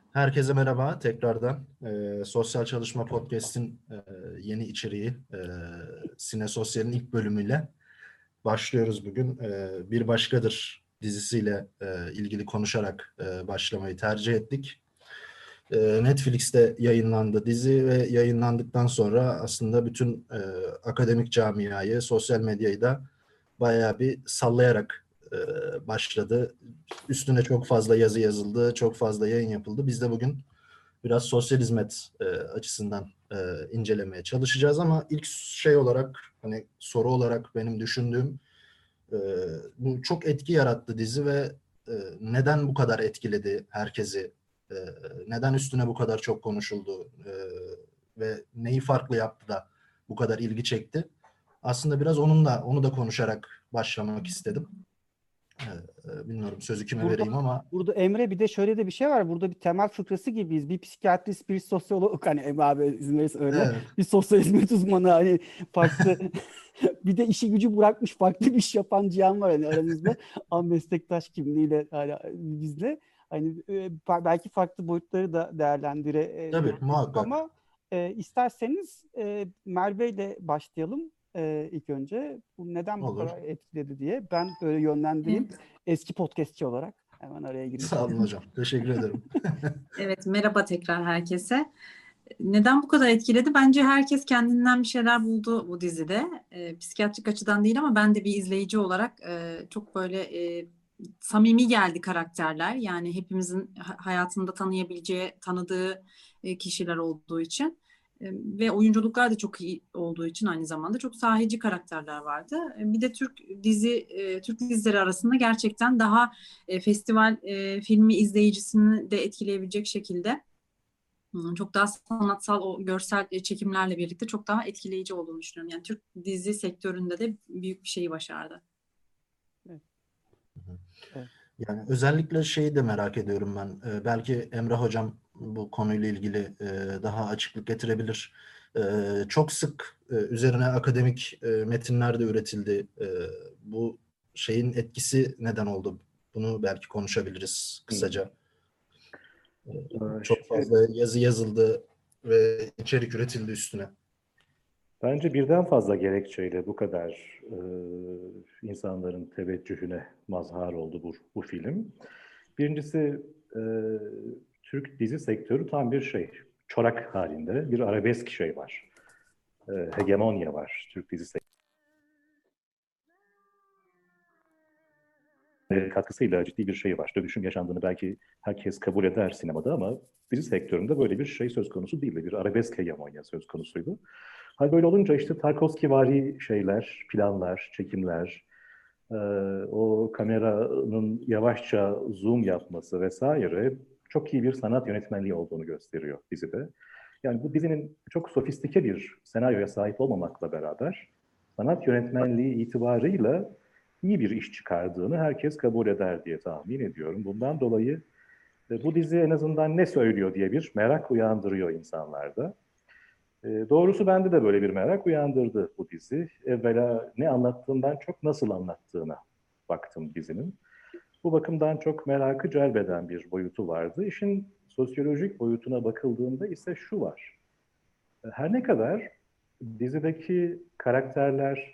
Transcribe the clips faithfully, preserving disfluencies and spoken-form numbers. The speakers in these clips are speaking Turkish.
Herkese merhaba tekrardan. Ee, Sosyal Çalışma Podcast'in e, yeni içeriği e, Sine Sosyal'in ilk bölümüyle başlıyoruz bugün. E, Bir Başkadır dizisiyle e, ilgili konuşarak e, başlamayı tercih ettik. E, Netflix'te yayınlandı dizi ve yayınlandıktan sonra aslında bütün e, akademik camiayı, sosyal medyayı da bayağı bir sallayarak e, başladı. Üstüne çok fazla yazı yazıldı, çok fazla yayın yapıldı. Biz de bugün biraz sosyal hizmet e, açısından e, incelemeye çalışacağız ama ilk şey olarak hani soru olarak benim düşündüğüm e, bu çok etki yarattı dizi ve e, neden bu kadar etkiledi herkesi? E, Neden üstüne bu kadar çok konuşuldu? E, ve neyi farklı yaptı da bu kadar ilgi çekti? Aslında biraz onunla onu da konuşarak başlamak istedim. E, e, Bilmiyorum sözü kime Burada vereyim ama burada Emre bir de şöyle de bir şey var. Burada bir temel fıkrası gibiyiz. Bir psikiyatrist, bir sosyolog, hani Emre abi izin verirse öyle. evet. Bir sosyal hizmet uzmanı, hani farklı bir de işi gücü bırakmış farklı bir iş yapan Cihan var hani aramızda. Ama meslektaş kimliğiyle hala bizle. Hani e, belki farklı boyutları da Tabii değerlendirebiliriz. muhakkak. Ama e, isterseniz e, Merve ile başlayalım e, ilk önce. Bu neden bu Olur. kadar etkiledi diye. Ben böyle yönlendireyim. Evet, Eski podcastçi olarak hemen araya girmiş Sağ olun olayım. hocam. Teşekkür ederim. evet. Merhaba tekrar herkese. Neden bu kadar etkiledi? Bence herkes kendinden bir şeyler buldu bu dizide. E, psikiyatrik açıdan değil ama ben de bir izleyici olarak e, çok böyle e, samimi geldi karakterler. Yani hepimizin ha- hayatında tanıyabileceği, tanıdığı e, kişiler olduğu için. E, ve oyunculuklar da çok iyi olduğu için aynı zamanda çok sahici karakterler vardı. E, bir de Türk dizi, e, Türk dizileri arasında gerçekten daha e, festival e, filmi izleyicisini de etkileyebilecek şekilde hmm, çok daha sanatsal o görsel e, çekimlerle birlikte çok daha etkileyici olduğunu düşünüyorum. Yani Türk dizi sektöründe de büyük bir şeyi başardı. Evet, evet. Yani özellikle şeyi de merak ediyorum ben. Ee, belki Emre Hocam bu konuyla ilgili e, daha açıklık getirebilir. Ee, çok sık e, üzerine akademik e, metinler de üretildi. Ee, bu şeyin etkisi neden oldu? Bunu belki konuşabiliriz Hmm. kısaca. Ee, Ee, Çok Şimdi fazla yazı yazıldı ve içerik üretildi üstüne. bence birden fazla gerekçeyle bu kadar e, insanların teveccühüne mazhar oldu bu, bu film. Birincisi e, Türk dizi sektörü tam bir şey, çorak halinde bir arabesk şey var. E, hegemonya var Türk dizi sektörü katkısıyla ciddi bir şey var. Dönüşüm yaşandığını belki herkes kabul eder sinemada ama dizi sektöründe böyle bir şey söz konusu değildi. Bir arabesk hegemonya söz konusuydu. Hal böyle olunca işte Tarkovskivari şeyler, planlar, çekimler, e, o kameranın yavaşça zoom yapması vesaire çok iyi bir sanat yönetmenliği olduğunu gösteriyor dizide. Yani bu dizinin çok sofistike bir senaryoya sahip olmamakla beraber sanat yönetmenliği itibarıyla iyi bir iş çıkardığını herkes kabul eder diye tahmin ediyorum. Bundan dolayı e, bu dizi en azından ne söylüyor diye bir merak uyandırıyor insanlarda. E, doğrusu bende de böyle bir merak uyandırdı bu dizi. Evvela ne anlattığından çok nasıl anlattığına baktım dizinin. Bu bakımdan çok merakı celbeden bir boyutu vardı. İşin sosyolojik boyutuna bakıldığında ise şu var. Her ne kadar dizideki karakterler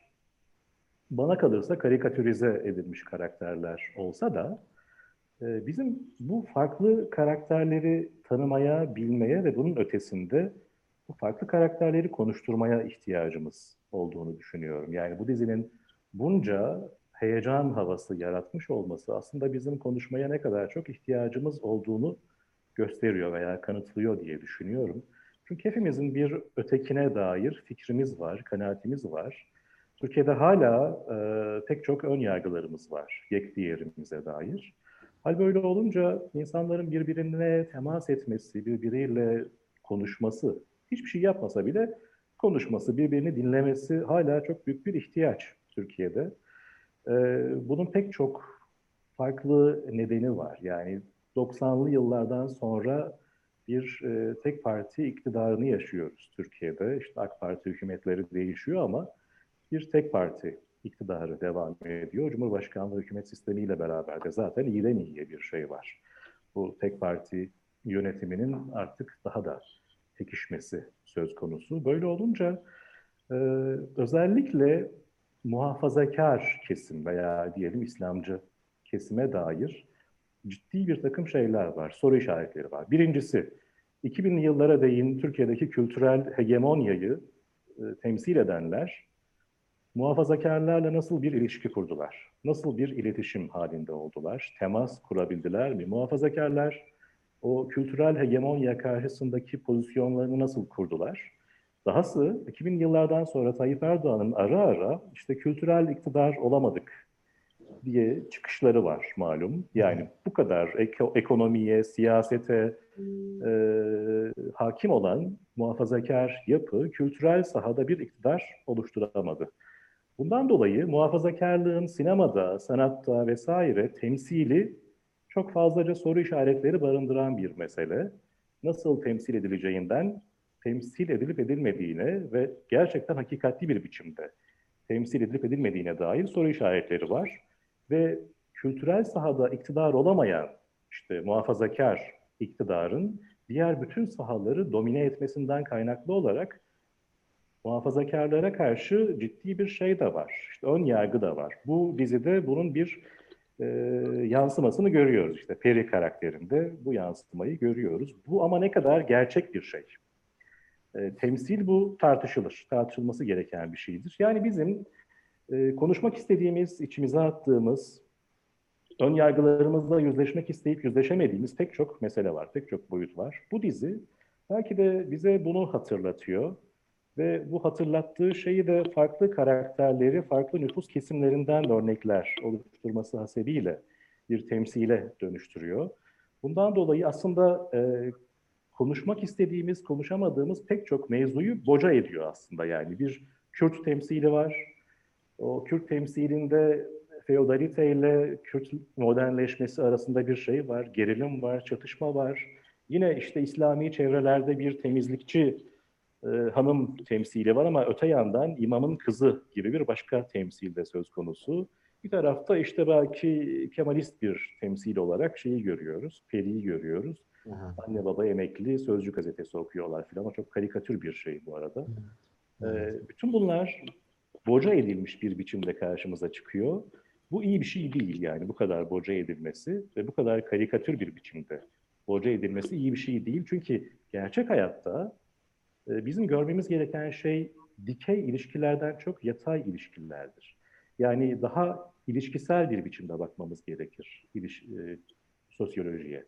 bana kalırsa karikatürize edilmiş karakterler olsa da e, bizim bu farklı karakterleri tanımaya, bilmeye ve bunun ötesinde bu farklı karakterleri konuşturmaya ihtiyacımız olduğunu düşünüyorum. Yani bu dizinin bunca heyecan havası yaratmış olması aslında bizim konuşmaya ne kadar çok ihtiyacımız olduğunu gösteriyor veya kanıtlıyor diye düşünüyorum. Çünkü hepimizin bir ötekine dair fikrimiz var, kanaatimiz var. Türkiye'de hala e, pek çok ön yargılarımız var yekdiğerimize dair. Hal böyle olunca insanların birbirine temas etmesi, birbiriyle konuşması, hiçbir şey yapmasa bile konuşması, birbirini dinlemesi hala çok büyük bir ihtiyaç Türkiye'de. Ee, bunun pek çok farklı nedeni var. Yani doksanlı yıllardan sonra bir e, tek parti iktidarını yaşıyoruz Türkiye'de. İşte AK Parti hükümetleri değişiyor ama bir tek parti iktidarı devam ediyor. Cumhurbaşkanlığı hükümet sistemiyle beraber de zaten iyiden iyiye bir şey var. Bu tek parti yönetiminin artık daha da pekişmesi söz konusu. Böyle olunca e, özellikle muhafazakar kesim veya diyelim İslamcı kesime dair ciddi bir takım şeyler var, soru işaretleri var. Birincisi, iki binli yıllara değin Türkiye'deki kültürel hegemonyayı e, temsil edenler muhafazakarlarla nasıl bir ilişki kurdular? Nasıl bir iletişim halinde oldular? Temas kurabildiler mi? Muhafazakarlar o kültürel hegemonya karşısındaki pozisyonlarını nasıl kurdular? Dahası iki binli yıllardan sonra Tayyip Erdoğan'ın ara ara işte kültürel iktidar olamadık diye çıkışları var malum. Yani bu kadar ek- ekonomiye, siyasete e, hakim olan muhafazakar yapı kültürel sahada bir iktidar oluşturamadı. Bundan dolayı muhafazakarlığın sinemada, sanatta vesaire temsili çok fazlaca soru işaretleri barındıran bir mesele. Nasıl temsil edileceğinden, temsil edilip edilmediğine ve gerçekten hakikatli bir biçimde temsil edilip edilmediğine dair soru işaretleri var. Ve kültürel sahada iktidar olamayan işte muhafazakar iktidarın diğer bütün sahaları domine etmesinden kaynaklı olarak muhafazakarlara karşı ciddi bir şey de var. İşte ön yargı da var. Bu dizide bunun bir e, yansımasını görüyoruz. İşte Peri karakterinde bu yansımayı görüyoruz. Bu ama ne kadar gerçek bir şey. E, temsil bu tartışılır. Tartışılması gereken bir şeydir. Yani bizim e, konuşmak istediğimiz, içimize attığımız, ön yargılarımızla yüzleşmek isteyip yüzleşemediğimiz pek çok mesele var, pek çok boyut var. Bu dizi belki de bize bunu hatırlatıyor. Ve bu hatırlattığı şeyi de farklı karakterleri, farklı nüfus kesimlerinden örnekler oluşturması hasebiyle bir temsile dönüştürüyor. Bundan dolayı aslında e, konuşmak istediğimiz, konuşamadığımız pek çok mevzuyu boca ediyor aslında. Yani bir Kürt temsili var. O Kürt temsilinde feodalite ile Kürt modernleşmesi arasında bir şey var. Gerilim var, çatışma var. Yine işte İslami çevrelerde bir temizlikçi e, hanım temsili var ama öte yandan imamın kızı gibi bir başka temsil de söz konusu. Bir tarafta işte belki Kemalist bir temsil olarak şeyi görüyoruz, Peri'yi görüyoruz. Aha. Anne baba emekli, Sözcü gazetesi okuyorlar filan. O çok karikatür bir şey bu arada. E, bütün bunlar boca edilmiş bir biçimde karşımıza çıkıyor. Bu iyi bir şey değil yani bu kadar boca edilmesi ve bu kadar karikatür bir biçimde boca edilmesi iyi bir şey değil. Çünkü gerçek hayatta e, bizim görmemiz gereken şey dikey ilişkilerden çok yatay ilişkilerdir. Yani daha ilişkisel bir biçimde bakmamız gerekir iliş, e, sosyolojiye.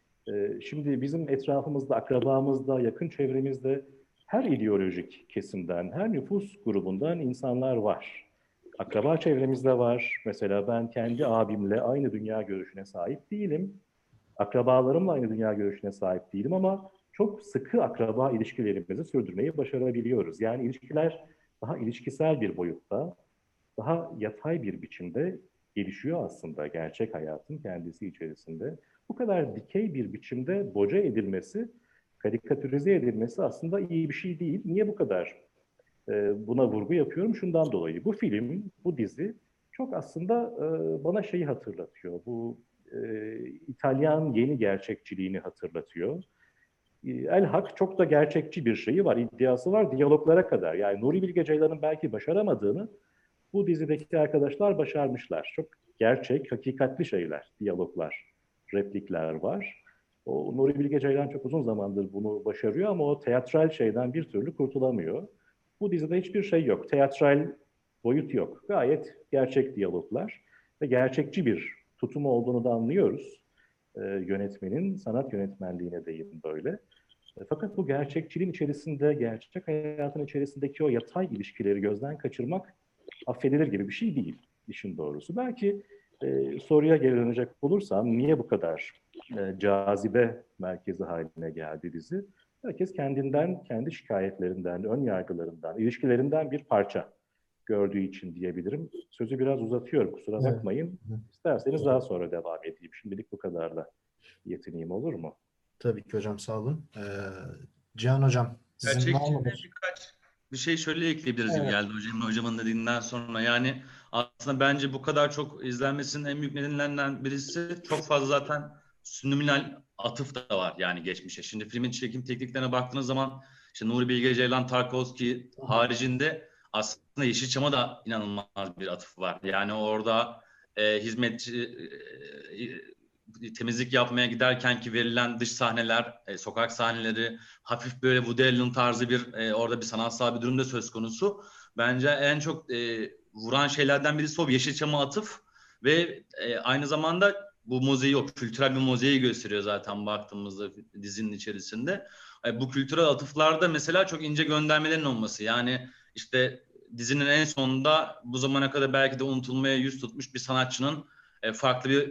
E, şimdi bizim etrafımızda, akrabamızda, yakın çevremizde her ideolojik kesimden, her nüfus grubundan insanlar var. Akraba çevremizde var. Mesela ben kendi abimle aynı dünya görüşüne sahip değilim. Akrabalarımla aynı dünya görüşüne sahip değilim ama çok sıkı akraba ilişkilerimizi sürdürmeyi başarabiliyoruz. Yani ilişkiler daha ilişkisel bir boyutta, daha yatay bir biçimde gelişiyor aslında gerçek hayatın kendisi içerisinde. Bu kadar dikey bir biçimde boca edilmesi, karikatürize edilmesi aslında iyi bir şey değil. Niye bu kadar e, buna vurgu yapıyorum? Şundan dolayı. Bu film, bu dizi çok aslında e, bana şeyi hatırlatıyor. Bu e, İtalyan yeni gerçekçiliğini hatırlatıyor. E, El Hak çok da gerçekçi bir şeyi var, iddiası var diyaloglara kadar. Yani Nuri Bilge Ceylan'ın belki başaramadığını bu dizideki arkadaşlar başarmışlar. Çok gerçek, hakikatli şeyler, diyaloglar, replikler var. O Nuri Bilge Ceylan çok uzun zamandır bunu başarıyor ama o teatral şeyden bir türlü kurtulamıyor. Bu dizide hiçbir şey yok. Teatral boyut yok. Gayet gerçek diyaloglar ve gerçekçi bir tutumu olduğunu da anlıyoruz. Ee, yönetmenin sanat yönetmenliğine değin böyle. E, fakat bu gerçekçiliğin içerisinde, gerçek hayatın içerisindeki o yatay ilişkileri gözden kaçırmak affedilir gibi bir şey değil işin doğrusu. Belki e, soruya geri dönecek olursam niye bu kadar e, cazibe merkezi haline geldi dizi? Herkes kendinden, kendi şikayetlerinden, ön yargılarından, ilişkilerinden bir parça gördüğü için diyebilirim. Sözü biraz uzatıyorum, kusura bakmayın. Evet. İsterseniz daha sonra devam edeyim. Şimdilik bu kadarla yetineyim, olur mu? Tabii ki hocam, sağ olun. Ee, Cihan hocam, sizin var Gerçekçiliğe mıdır? birkaç bir şey şöyle ekleyebiliriz gibi Evet. geldi hocam, hocamın dediğinden sonra. Yani aslında bence bu kadar çok izlenmesinin en büyük nedenlerinden birisi çok fazla zaten subliminal atıf da var yani geçmişe. Şimdi filmin çekim tekniklerine baktığınız zaman işte Nuri Bilge Ceylan, Tarkovski haricinde aslında Yeşilçam'a da inanılmaz bir atıf var. Yani orada e, hizmetçi e, temizlik yapmaya giderken ki verilen dış sahneler, e, sokak sahneleri, hafif böyle Woody Allen tarzı bir e, orada bir sanatsal bir durum da söz konusu. Bence en çok e, vuran şeylerden birisi o Yeşilçam'a atıf ve e, aynı zamanda bu mozeyi, o kültürel bir mozeyi gösteriyor zaten baktığımızda dizinin içerisinde. E, bu kültürel atıflarda mesela çok ince göndermelerin olması. Yani işte dizinin en sonunda bu zamana kadar belki de unutulmaya yüz tutmuş bir sanatçının e, farklı bir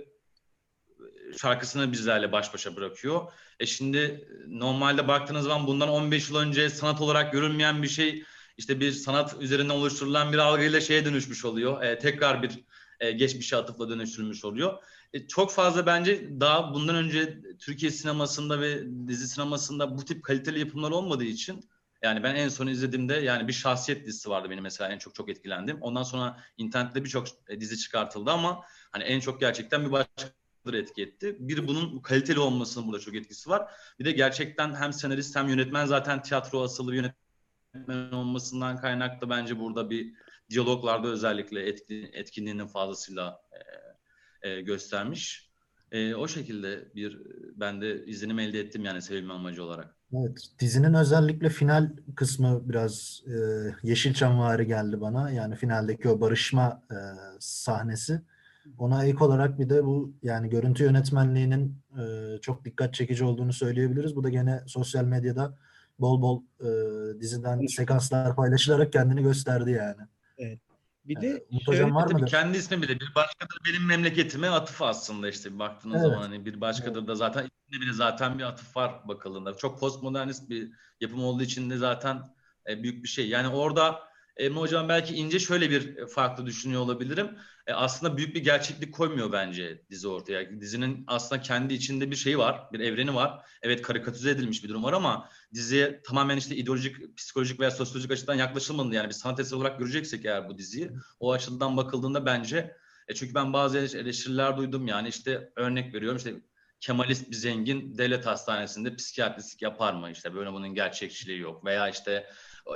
şarkısını bizlerle baş başa bırakıyor. E şimdi normalde baktığınız zaman bundan on beş yıl önce sanat olarak görülmeyen bir şey işte bir sanat üzerinden oluşturulan bir algıyla şeye dönüşmüş oluyor. E, tekrar bir e, geçmişe atıfla dönüştürülmüş oluyor. E, çok fazla bence daha bundan önce Türkiye sinemasında ve dizi sinemasında bu tip kaliteli yapımlar olmadığı için yani ben en son izlediğimde yani bir Şahsiyet dizisi vardı benim mesela en çok çok etkilendim. Ondan sonra internette birçok dizi çıkartıldı ama hani en çok gerçekten bir başka etki etti. Bir bunun kaliteli olmasının burada çok etkisi var. Bir de gerçekten hem senarist hem yönetmen zaten tiyatro asıllı bir yönetmen olmasından kaynaklı bence burada bir diyaloglarda özellikle etki, etkinliğinin fazlasıyla e, e, göstermiş. E, o şekilde bir ben de izlenim elde ettim yani sevilme amacı olarak. Evet, dizinin özellikle final kısmı biraz e, Yeşilçamvari geldi bana. Yani finaldeki o barışma e, sahnesi. Ona ek olarak bir de bu yani görüntü yönetmenliğinin e, çok dikkat çekici olduğunu söyleyebiliriz. Bu da gene sosyal medyada bol bol e, diziden sekanslar paylaşılarak kendini gösterdi yani. Evet. Bir E, de Umut şöyle Hocam var Tabii mıdır? kendi ismi bile bir başkadır benim memleketime atıf aslında işte baktığınız Evet. zaman hani bir başkadır da zaten isminde bile zaten bir atıf var bakıldığında. Çok postmodernist bir yapım olduğu için de zaten e, büyük bir şey. Yani orada Emre Hocam belki ince şöyle bir farklı düşünüyor olabilirim. E, aslında büyük bir gerçeklik koymuyor bence dizi ortaya. Dizinin aslında kendi içinde bir şeyi var, bir evreni var. Evet karikatüze edilmiş bir durum var ama diziye tamamen işte ideolojik, psikolojik veya sosyolojik açıdan yaklaşılmadı. Yani bir sanat eseri olarak göreceksek eğer bu diziyi o açıdan bakıldığında bence e çünkü ben bazı eleştiriler duydum yani işte örnek veriyorum işte Kemalist bir zengin devlet hastanesinde psikiyatristlik yapar mı işte böyle bunun gerçekçiliği yok veya işte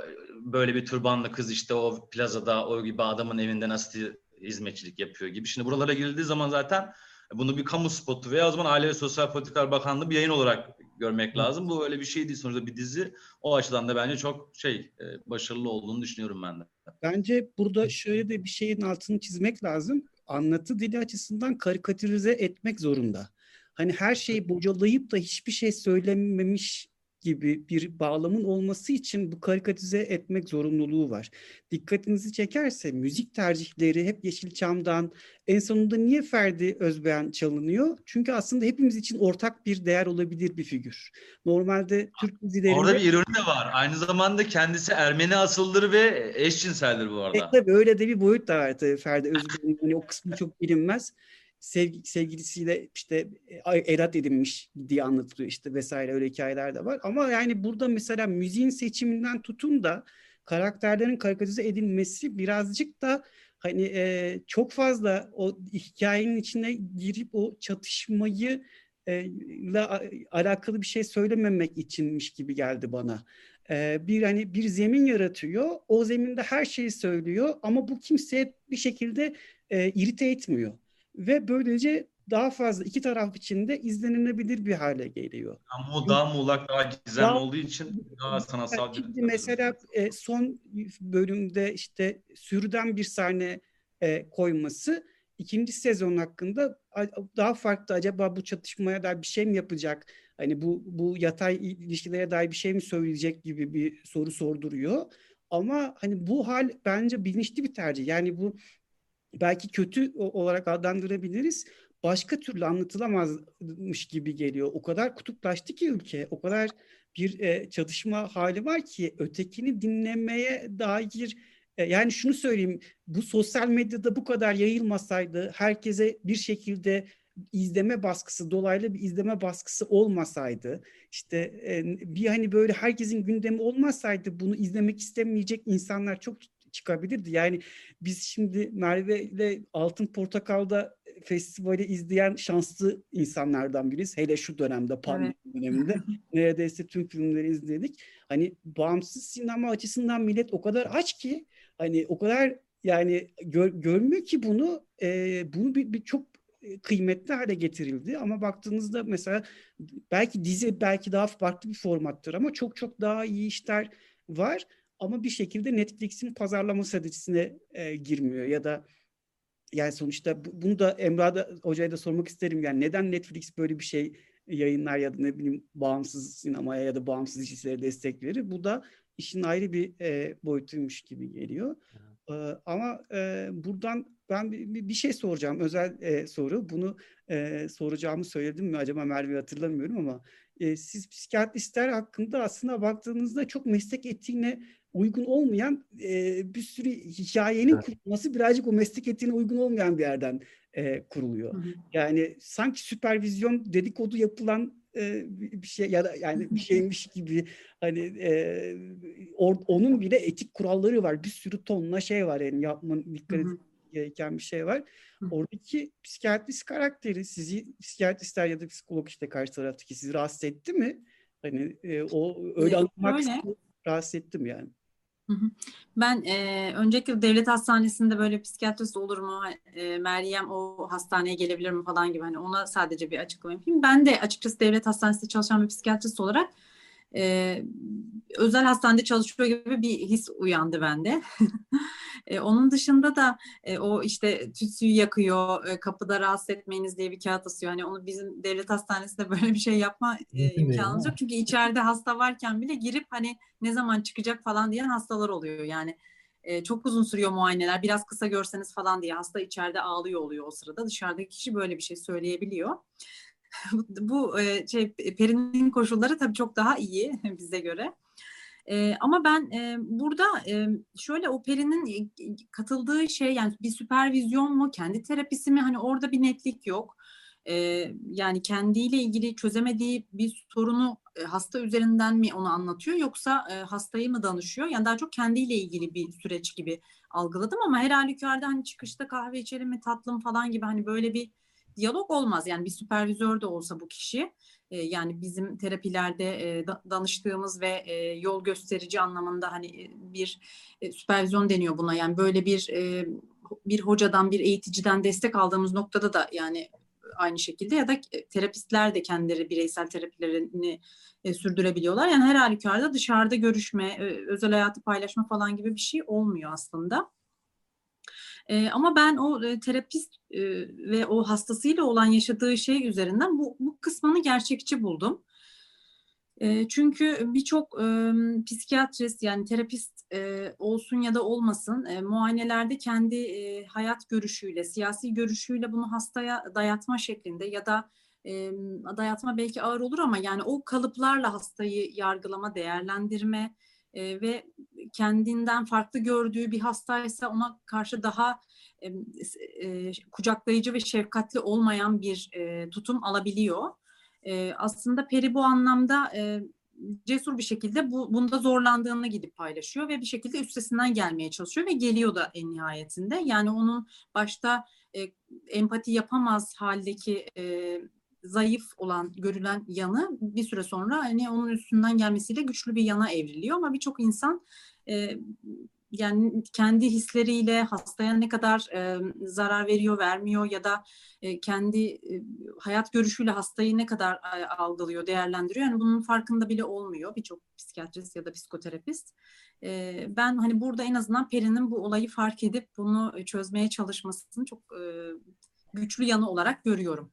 böyle bir türbanlı kız işte o plazada o gibi adamın evinde nasıl hizmetçilik yapıyor gibi. Şimdi buralara girildiği zaman zaten bunu bir kamu spotu veya o zaman Aile ve Sosyal Politikalar Bakanlığı bir yayın olarak görmek lazım. Bu öyle bir şey değil sonuçta bir dizi. O açıdan da bence çok şey başarılı olduğunu düşünüyorum ben de. Bence burada şöyle de bir şeyin altını çizmek lazım. Anlatı dili açısından karikatürize etmek zorunda. Hani her şeyi bocalayıp da hiçbir şey söylememiş gibi bir bağlamın olması için bu karikatüze etmek zorunluluğu var. Dikkatinizi çekerse müzik tercihleri hep Yeşilçam'dan, en sonunda niye Ferdi Özbeğen çalınıyor? Çünkü aslında hepimiz için ortak bir değer olabilir bir figür. Normalde Türk dizilerinde... Orada bir ironi de var. Aynı zamanda kendisi Ermeni asıldır ve eşcinseldir bu arada. E, tabii öyle de bir boyut da var tabii Ferdi Özbeğen'in. Hani o kısmı çok bilinmez. Sevgi, sevgilisiyle işte erat edinmiş diye anlatılıyor işte vesaire öyle hikayeler de var. Ama yani burada mesela müziğin seçiminden tutun da karakterlerin karikatürize edilmesi birazcık da hani e, çok fazla o hikayenin içine girip o çatışmayı e, ile alakalı bir şey söylememek içinmiş gibi geldi bana. Bir hani bir zemin yaratıyor. O zeminde her şeyi söylüyor ama bu kimseye bir şekilde e, irite etmiyor. Ve böylece daha fazla iki taraf için de izlenilebilir bir hale geliyor. Ama o daha muğlak, daha gizemli Daha, olduğu için daha sanatsal bir... Şimdi mesela e, son bölümde işte sürüden bir sahne e, koyması ikinci sezon hakkında daha farklı, acaba bu çatışmaya dair bir şey mi yapacak? Hani bu bu yatay ilişkilere dair bir şey mi söyleyecek gibi bir soru sorduruyor. Ama hani bu hal bence bilinçli bir tercih. Yani bu belki kötü olarak adlandırabiliriz. Başka türlü anlatılamazmış gibi geliyor. O kadar kutuplaştı ki ülke, o kadar bir e, çatışma hali var ki ötekini dinlemeye dair e, yani şunu söyleyeyim, bu sosyal medyada bu kadar yayılmasaydı, herkese bir şekilde izleme baskısı, dolaylı bir izleme baskısı olmasaydı, işte e, bir hani böyle herkesin gündemi olmasaydı bunu izlemek istemeyecek insanlar çok çıkabilirdi. Yani biz şimdi Merve ile Altın Portakal'da festivali izleyen şanslı insanlardan biriyiz. Hele şu dönemde, pandemi Evet. döneminde neredeyse tüm filmleri izledik. Hani bağımsız sinema açısından millet o kadar aç ki, hani o kadar yani gör, görmüyor ki bunu, e, bunu bir, bir çok kıymetli hale getirildi. Ama baktığınızda mesela belki dizi belki daha farklı bir formattır ama çok çok daha iyi işler var. Ama bir şekilde Netflix'in pazarlama stratejisine e, girmiyor ya da yani sonuçta bu- bunu da Emrah da, Hoca'ya da sormak isterim. Yani neden Netflix böyle bir şey yayınlar ya da ne bileyim bağımsız sinemaya ya da bağımsız işlere destek verir? Bu da işin ayrı bir e, boyutuymuş gibi geliyor. E, ama e, buradan ben bir, bir bir şey soracağım. Özel e, soru. Bunu e, soracağımı söyledim mi acaba Merve, hatırlamıyorum ama e, siz psikiyatristler hakkında aslında baktığınızda çok meslek etiğine uygun olmayan e, bir sürü hikayenin Evet. kurulması birazcık o meslek etiğine uygun olmayan bir yerden e, kuruluyor. Hı hı. Yani sanki süpervizyon dedikodu yapılan e, bir şey ya da yani bir şeymiş gibi, hani e, or- onun bile etik kuralları var. Bir sürü tonla şey var, yani yapmanın Hı dikkat hı. edilmesi gereken bir şey var. Hı. Oradaki psikiyatrist karakteri sizi, psikiyatristler ya da psikolog işte karşı taraftaki, sizi rahatsız etti mi? Hani e, o öyle Ee, anlamak Şöyle, rahatsız ettim yani. hı hı. Ben e, önceki devlet hastanesinde böyle psikiyatrist olur mu? E, Meryem o hastaneye gelebilir mi falan gibi, hani ona sadece bir açıklama yapayım. Ben de açıkçası devlet hastanesinde çalışan bir psikiyatrist olarak e, özel hastanede çalışıyor gibi bir his uyandı bende. E, onun dışında da e, o işte tütsüyü yakıyor, e, kapıda rahatsız etmeyiniz diye bir kağıt asıyor. Hani onu bizim devlet hastanesinde böyle bir şey yapma e, Mümkün değil, imkanımız değil yok. mi? Çünkü içeride hasta varken bile girip hani ne zaman çıkacak falan diyen hastalar oluyor. Yani e, çok uzun sürüyor muayeneler. Biraz kısa görseniz falan diye hasta içeride ağlıyor oluyor o sırada. Dışarıdaki kişi böyle bir şey söyleyebiliyor. Bu e, şey Peri'nin koşulları tabii çok daha iyi bize göre. E, ama ben e, burada e, şöyle o Peri'nin katıldığı şey, yani bir süpervizyon mu, kendi terapisi mi, hani orada bir netlik yok. E, yani kendiyle ilgili çözemediği bir sorunu e, hasta üzerinden mi onu anlatıyor, yoksa e, hastayı mı danışıyor? Yani daha çok kendiyle ilgili bir süreç gibi algıladım ama her halükarda hani çıkışta kahve içelim mi tatlım falan gibi, hani böyle bir diyalog olmaz. Yani bir süpervizör de olsa bu kişi, e, yani bizim terapilerde e, da, danıştığımız ve e, yol gösterici anlamında hani e, bir e, süpervizyon deniyor buna. Yani böyle bir e, bir hocadan, bir eğiticiden destek aldığımız noktada da yani aynı şekilde, ya da e, terapistler de kendileri bireysel terapilerini e, sürdürebiliyorlar. Yani her halükarda dışarıda görüşme, e, özel hayatı paylaşma falan gibi bir şey olmuyor aslında. E, ama ben o e, terapist e, ve o hastasıyla olan yaşadığı şey üzerinden bu, bu kısmını gerçekçi buldum. E, çünkü birçok e, psikiyatrist, yani terapist e, olsun ya da olmasın, e, muayenelerde kendi e, hayat görüşüyle, siyasi görüşüyle bunu hastaya dayatma şeklinde ya da e, dayatma belki ağır olur ama yani o kalıplarla hastayı yargılama, değerlendirme e, ve kendinden farklı gördüğü bir hastaysa ona karşı daha e, e, kucaklayıcı ve şefkatli olmayan bir e, tutum alabiliyor. E, aslında Peri bu anlamda e, cesur bir şekilde bu, bunda zorlandığını gidip paylaşıyor ve bir şekilde üstesinden gelmeye çalışıyor ve geliyor da en nihayetinde. Yani onun başta e, empati yapamaz haldeki e, zayıf olan, görülen yanı bir süre sonra hani onun üstünden gelmesiyle güçlü bir yana evriliyor. Ama birçok insan e, yani kendi hisleriyle hastaya ne kadar e, zarar veriyor, vermiyor ya da e, kendi e, hayat görüşüyle hastayı ne kadar e, algılıyor, değerlendiriyor. Yani bunun farkında bile olmuyor birçok psikiyatrist ya da psikoterapist. E, ben hani burada en azından Peri'nin bu olayı fark edip bunu çözmeye çalışmasını çok e, güçlü yanı olarak görüyorum.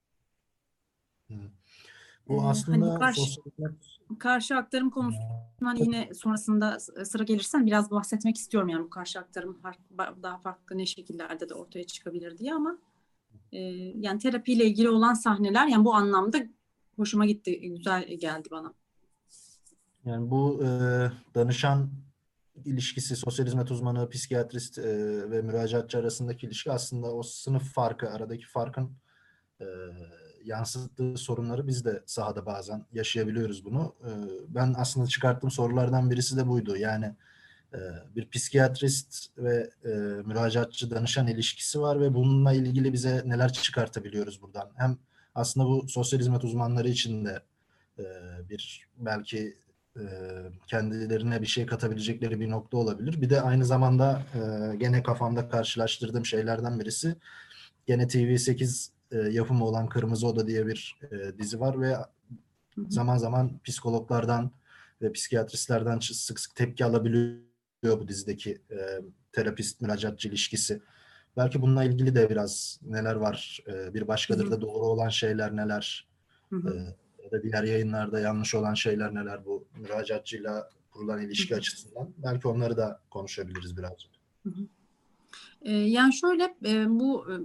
Hı. E, Bu hani bu aslında karşı sosyal karşı aktarım konusundan yine sonrasında sıra gelirsen biraz bahsetmek istiyorum. Yani bu karşı aktarım daha farklı ne şekillerde de ortaya çıkabilir diye, ama e, yani terapiyle ilgili olan sahneler yani bu anlamda hoşuma gitti, güzel geldi bana. Yani bu e, danışan ilişkisi, sosyal hizmet uzmanı, psikiyatrist e, ve müracaatçı arasındaki ilişki aslında o sınıf farkı, aradaki farkın e, yansıttığı sorunları biz de sahada bazen yaşayabiliyoruz bunu. E, ben aslında çıkarttığım sorulardan birisi de buydu. Yani e, bir psikiyatrist ve e, müracaatçı danışan ilişkisi var ve bununla ilgili bize neler çıkartabiliyoruz buradan? Hem aslında bu sosyal hizmet uzmanları için de e, bir belki e, kendilerine bir şey katabilecekleri bir nokta olabilir. Bir de aynı zamanda e, gene kafamda karşılaştırdığım şeylerden birisi gene T V sekiz e, yapımı olan Kırmızı Oda diye bir e, dizi var ve zaman zaman psikologlardan ve psikiyatristlerden sık sık tepki alabiliyor bu dizideki e, terapist müracaatçı ilişkisi. Belki bununla ilgili de biraz neler var, e, bir başkadır da doğru olan şeyler neler, Hı e, hı. ya da diğer yayınlarda yanlış olan şeyler neler bu müracaatçıyla kurulan Hı ilişki hı. açısından. Belki onları da konuşabiliriz birazcık. Hı hı. Ee, yani şöyle e, bu e,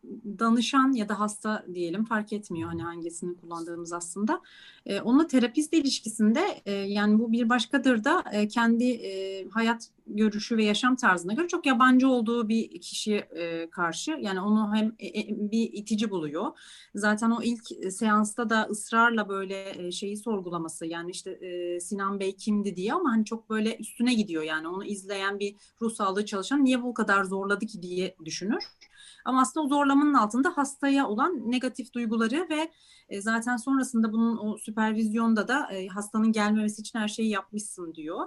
danışan ya da hasta diyelim fark etmiyor hani hangisini kullandığımız aslında. E, onunla terapist ilişkisinde e, yani bu bir başkadır da e, kendi e, hayat görüşü ve yaşam tarzına göre çok yabancı olduğu bir kişiye e, karşı yani onu hem e, e, bir itici buluyor. Zaten o ilk seansta da ısrarla böyle e, şeyi sorgulaması yani işte e, Sinan Bey kimdi diye ama hani çok böyle üstüne gidiyor yani onu izleyen bir ruh sağlığı çalışan niye bu kadar zorladı ki diye düşünür. Ama aslında o zorlamanın altında hastaya olan negatif duyguları ve e, zaten sonrasında bunun o süpervizyonda da e, hastanın gelmemesi için her şeyi yapmışsın diyor.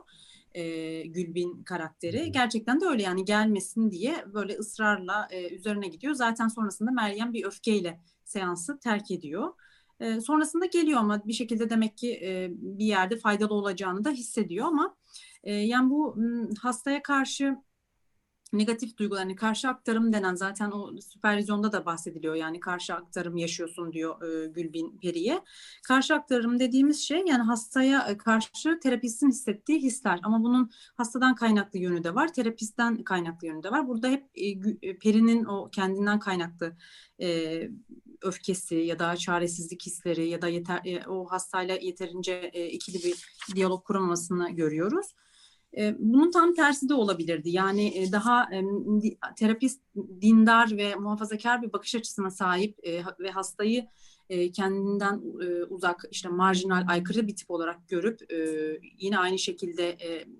E, Gülbin karakteri. Gerçekten de öyle yani gelmesin diye böyle ısrarla e, üzerine gidiyor. Zaten sonrasında Meryem bir öfkeyle seansı terk ediyor. E, sonrasında geliyor ama bir şekilde demek ki e, bir yerde faydalı olacağını da hissediyor ama e, yani bu m, hastaya karşı negatif duygular, hani karşı aktarım denen zaten o süpervizyonda da bahsediliyor. Yani karşı aktarım yaşıyorsun diyor e, Gülbin Peri'ye. Karşı aktarım dediğimiz şey yani hastaya karşı terapistin hissettiği hisler. Ama bunun hastadan kaynaklı yönü de var, terapistten kaynaklı yönü de var. Burada hep e, Peri'nin o kendinden kaynaklı e, öfkesi ya da çaresizlik hisleri ya da yeter, e, o hastayla yeterince e, ikili bir diyalog kuramamasını görüyoruz. Bunun tam tersi de olabilirdi. Yani daha terapist dindar ve muhafazakar bir bakış açısına sahip ve hastayı kendinden uzak, işte marjinal, aykırı bir tip olarak görüp yine aynı şekilde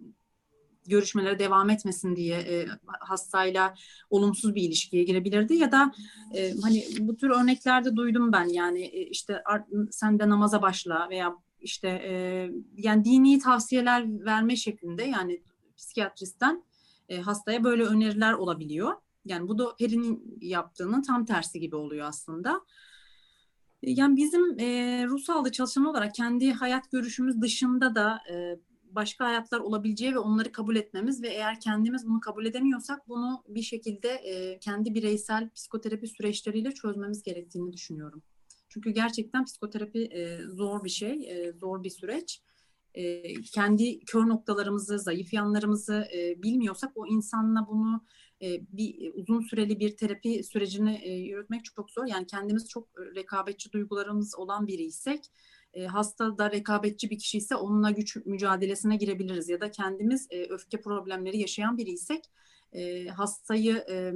görüşmelere devam etmesin diye hastayla olumsuz bir ilişkiye girebilirdi ya da hani bu tür örneklerde duydum ben yani işte sen de namaza başla veya işte e, yani dini tavsiyeler verme şeklinde yani psikiyatristten e, hastaya böyle öneriler olabiliyor. Yani bu da Peri'nin yaptığının tam tersi gibi oluyor aslında. Yani bizim e, ruh sağlığı çalışanı olarak kendi hayat görüşümüz dışında da e, başka hayatlar olabileceği ve onları kabul etmemiz ve eğer kendimiz bunu kabul edemiyorsak bunu bir şekilde e, kendi bireysel psikoterapi süreçleriyle çözmemiz gerektiğini düşünüyorum. Çünkü gerçekten psikoterapi e, zor bir şey, e, zor bir süreç. E, kendi kör noktalarımızı, zayıf yanlarımızı e, bilmiyorsak o insanla bunu e, bir uzun süreli bir terapi sürecini e, yürütmek çok zor. Yani kendimiz çok rekabetçi duygularımız olan biriysek, e, hasta da rekabetçi bir kişi ise onunla güç mücadelesine girebiliriz. Ya da kendimiz e, öfke problemleri yaşayan biriysek e, hastayı e,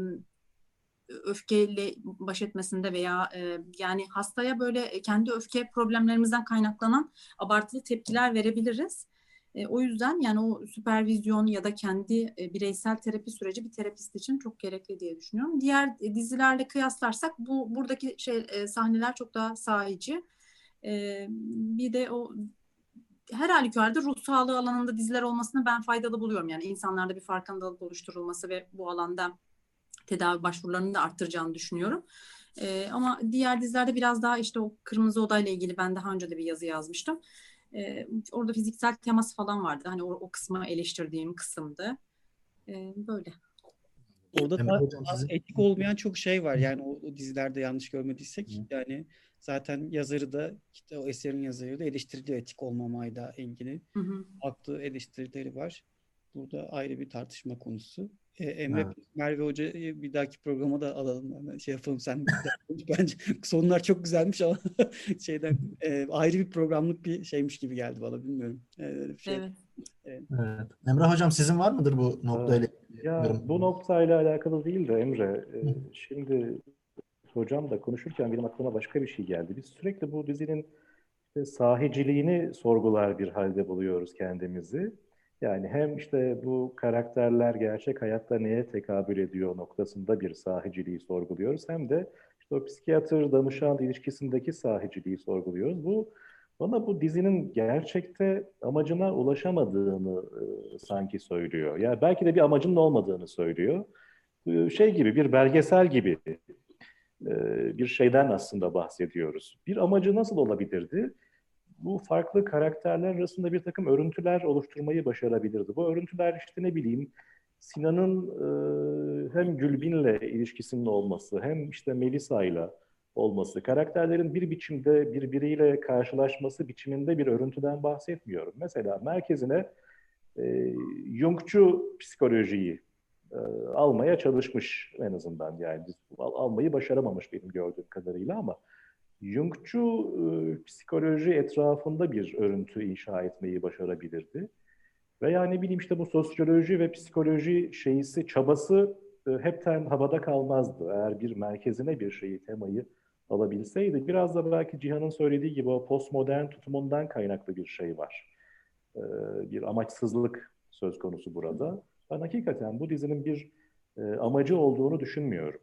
öfkeyle baş etmesinde veya e, yani hastaya böyle kendi öfke problemlerimizden kaynaklanan abartılı tepkiler verebiliriz. E, o yüzden yani o süpervizyon ya da kendi e, bireysel terapi süreci bir terapist için çok gerekli diye düşünüyorum. Diğer e, dizilerle kıyaslarsak bu buradaki şey e, sahneler çok daha sahici. E, bir de o her halükarda ruh sağlığı alanında diziler olmasını ben faydalı buluyorum. Yani insanlarda bir farkındalık oluşturulması ve bu alanda tedavi başvurularını da arttıracağını düşünüyorum. Ee, ama diğer dizilerde biraz daha işte o Kırmızı Oda ile ilgili ben daha önce de bir yazı yazmıştım. Ee, orada fiziksel temas falan vardı. Hani o, o kısmı eleştirdiğim kısımdı. Ee, böyle. Orada Emre da Hocam sizin... etik olmayan çok şey var. Yani o, o dizilerde yanlış görmediysek yani zaten yazarı da işte o eserin yazarı da eleştiriliyor etik olmamayla ilgili. Hı hı. Haklı eleştirileri var. Burada ayrı bir tartışma konusu. Ee, Emre Evet. Merve Hoca'yı bir dahaki programa da alalım. Yani şey yapalım sen bence sonlar çok güzelmiş ama şeyden e, ayrı bir programlık bir şeymiş gibi geldi bana bilmiyorum. Ee, şey, Evet. evet. Evet. Emre Hocam sizin var mıdır bu Ee, noktayla ilgili Ya bu yorum? noktayla alakalı değil de Emre, e, şimdi hocam da konuşurken benim aklıma başka bir şey geldi. Biz sürekli bu dizinin işte sahiciliğini sorgular bir halde buluyoruz kendimizi. Yani hem işte bu karakterler gerçek hayatta neye tekabül ediyor noktasında bir sahiciliği sorguluyoruz. Hem de işte o psikiyatr-danışan ilişkisindeki sahiciliği sorguluyoruz. Bu bana bu dizinin gerçekte amacına ulaşamadığını e, sanki söylüyor. Ya belki de bir amacının olmadığını söylüyor. E, şey gibi, bir belgesel gibi e, bir şeyden aslında bahsediyoruz. Bir amacı nasıl olabilirdi? Bu farklı karakterler arasında bir takım örüntüler oluşturmayı başarabilirdi. Bu örüntüler işte ne bileyim Sinan'ın e, hem Gülbin'le ilişkisinin olması, hem işte Melisa'yla olması, karakterlerin bir biçimde birbiriyle karşılaşması biçiminde bir örüntüden bahsetmiyorum. Mesela merkezine e, Jungçu psikolojiyi e, almaya çalışmış en azından, yani al, almayı başaramamış benim gördüğüm kadarıyla, ama Jungçu e, psikoloji etrafında bir örüntü inşa etmeyi başarabilirdi. Veya ne bileyim işte bu sosyoloji ve psikoloji şeysi, çabası e, hepten havada kalmazdı. Eğer bir merkezine bir şeyi, temayı alabilseydi. Biraz da belki Cihan'ın söylediği gibi o postmodern tutumundan kaynaklı bir şey var. E, bir amaçsızlık söz konusu burada. Ben hakikaten bu dizinin bir e, amacı olduğunu düşünmüyorum.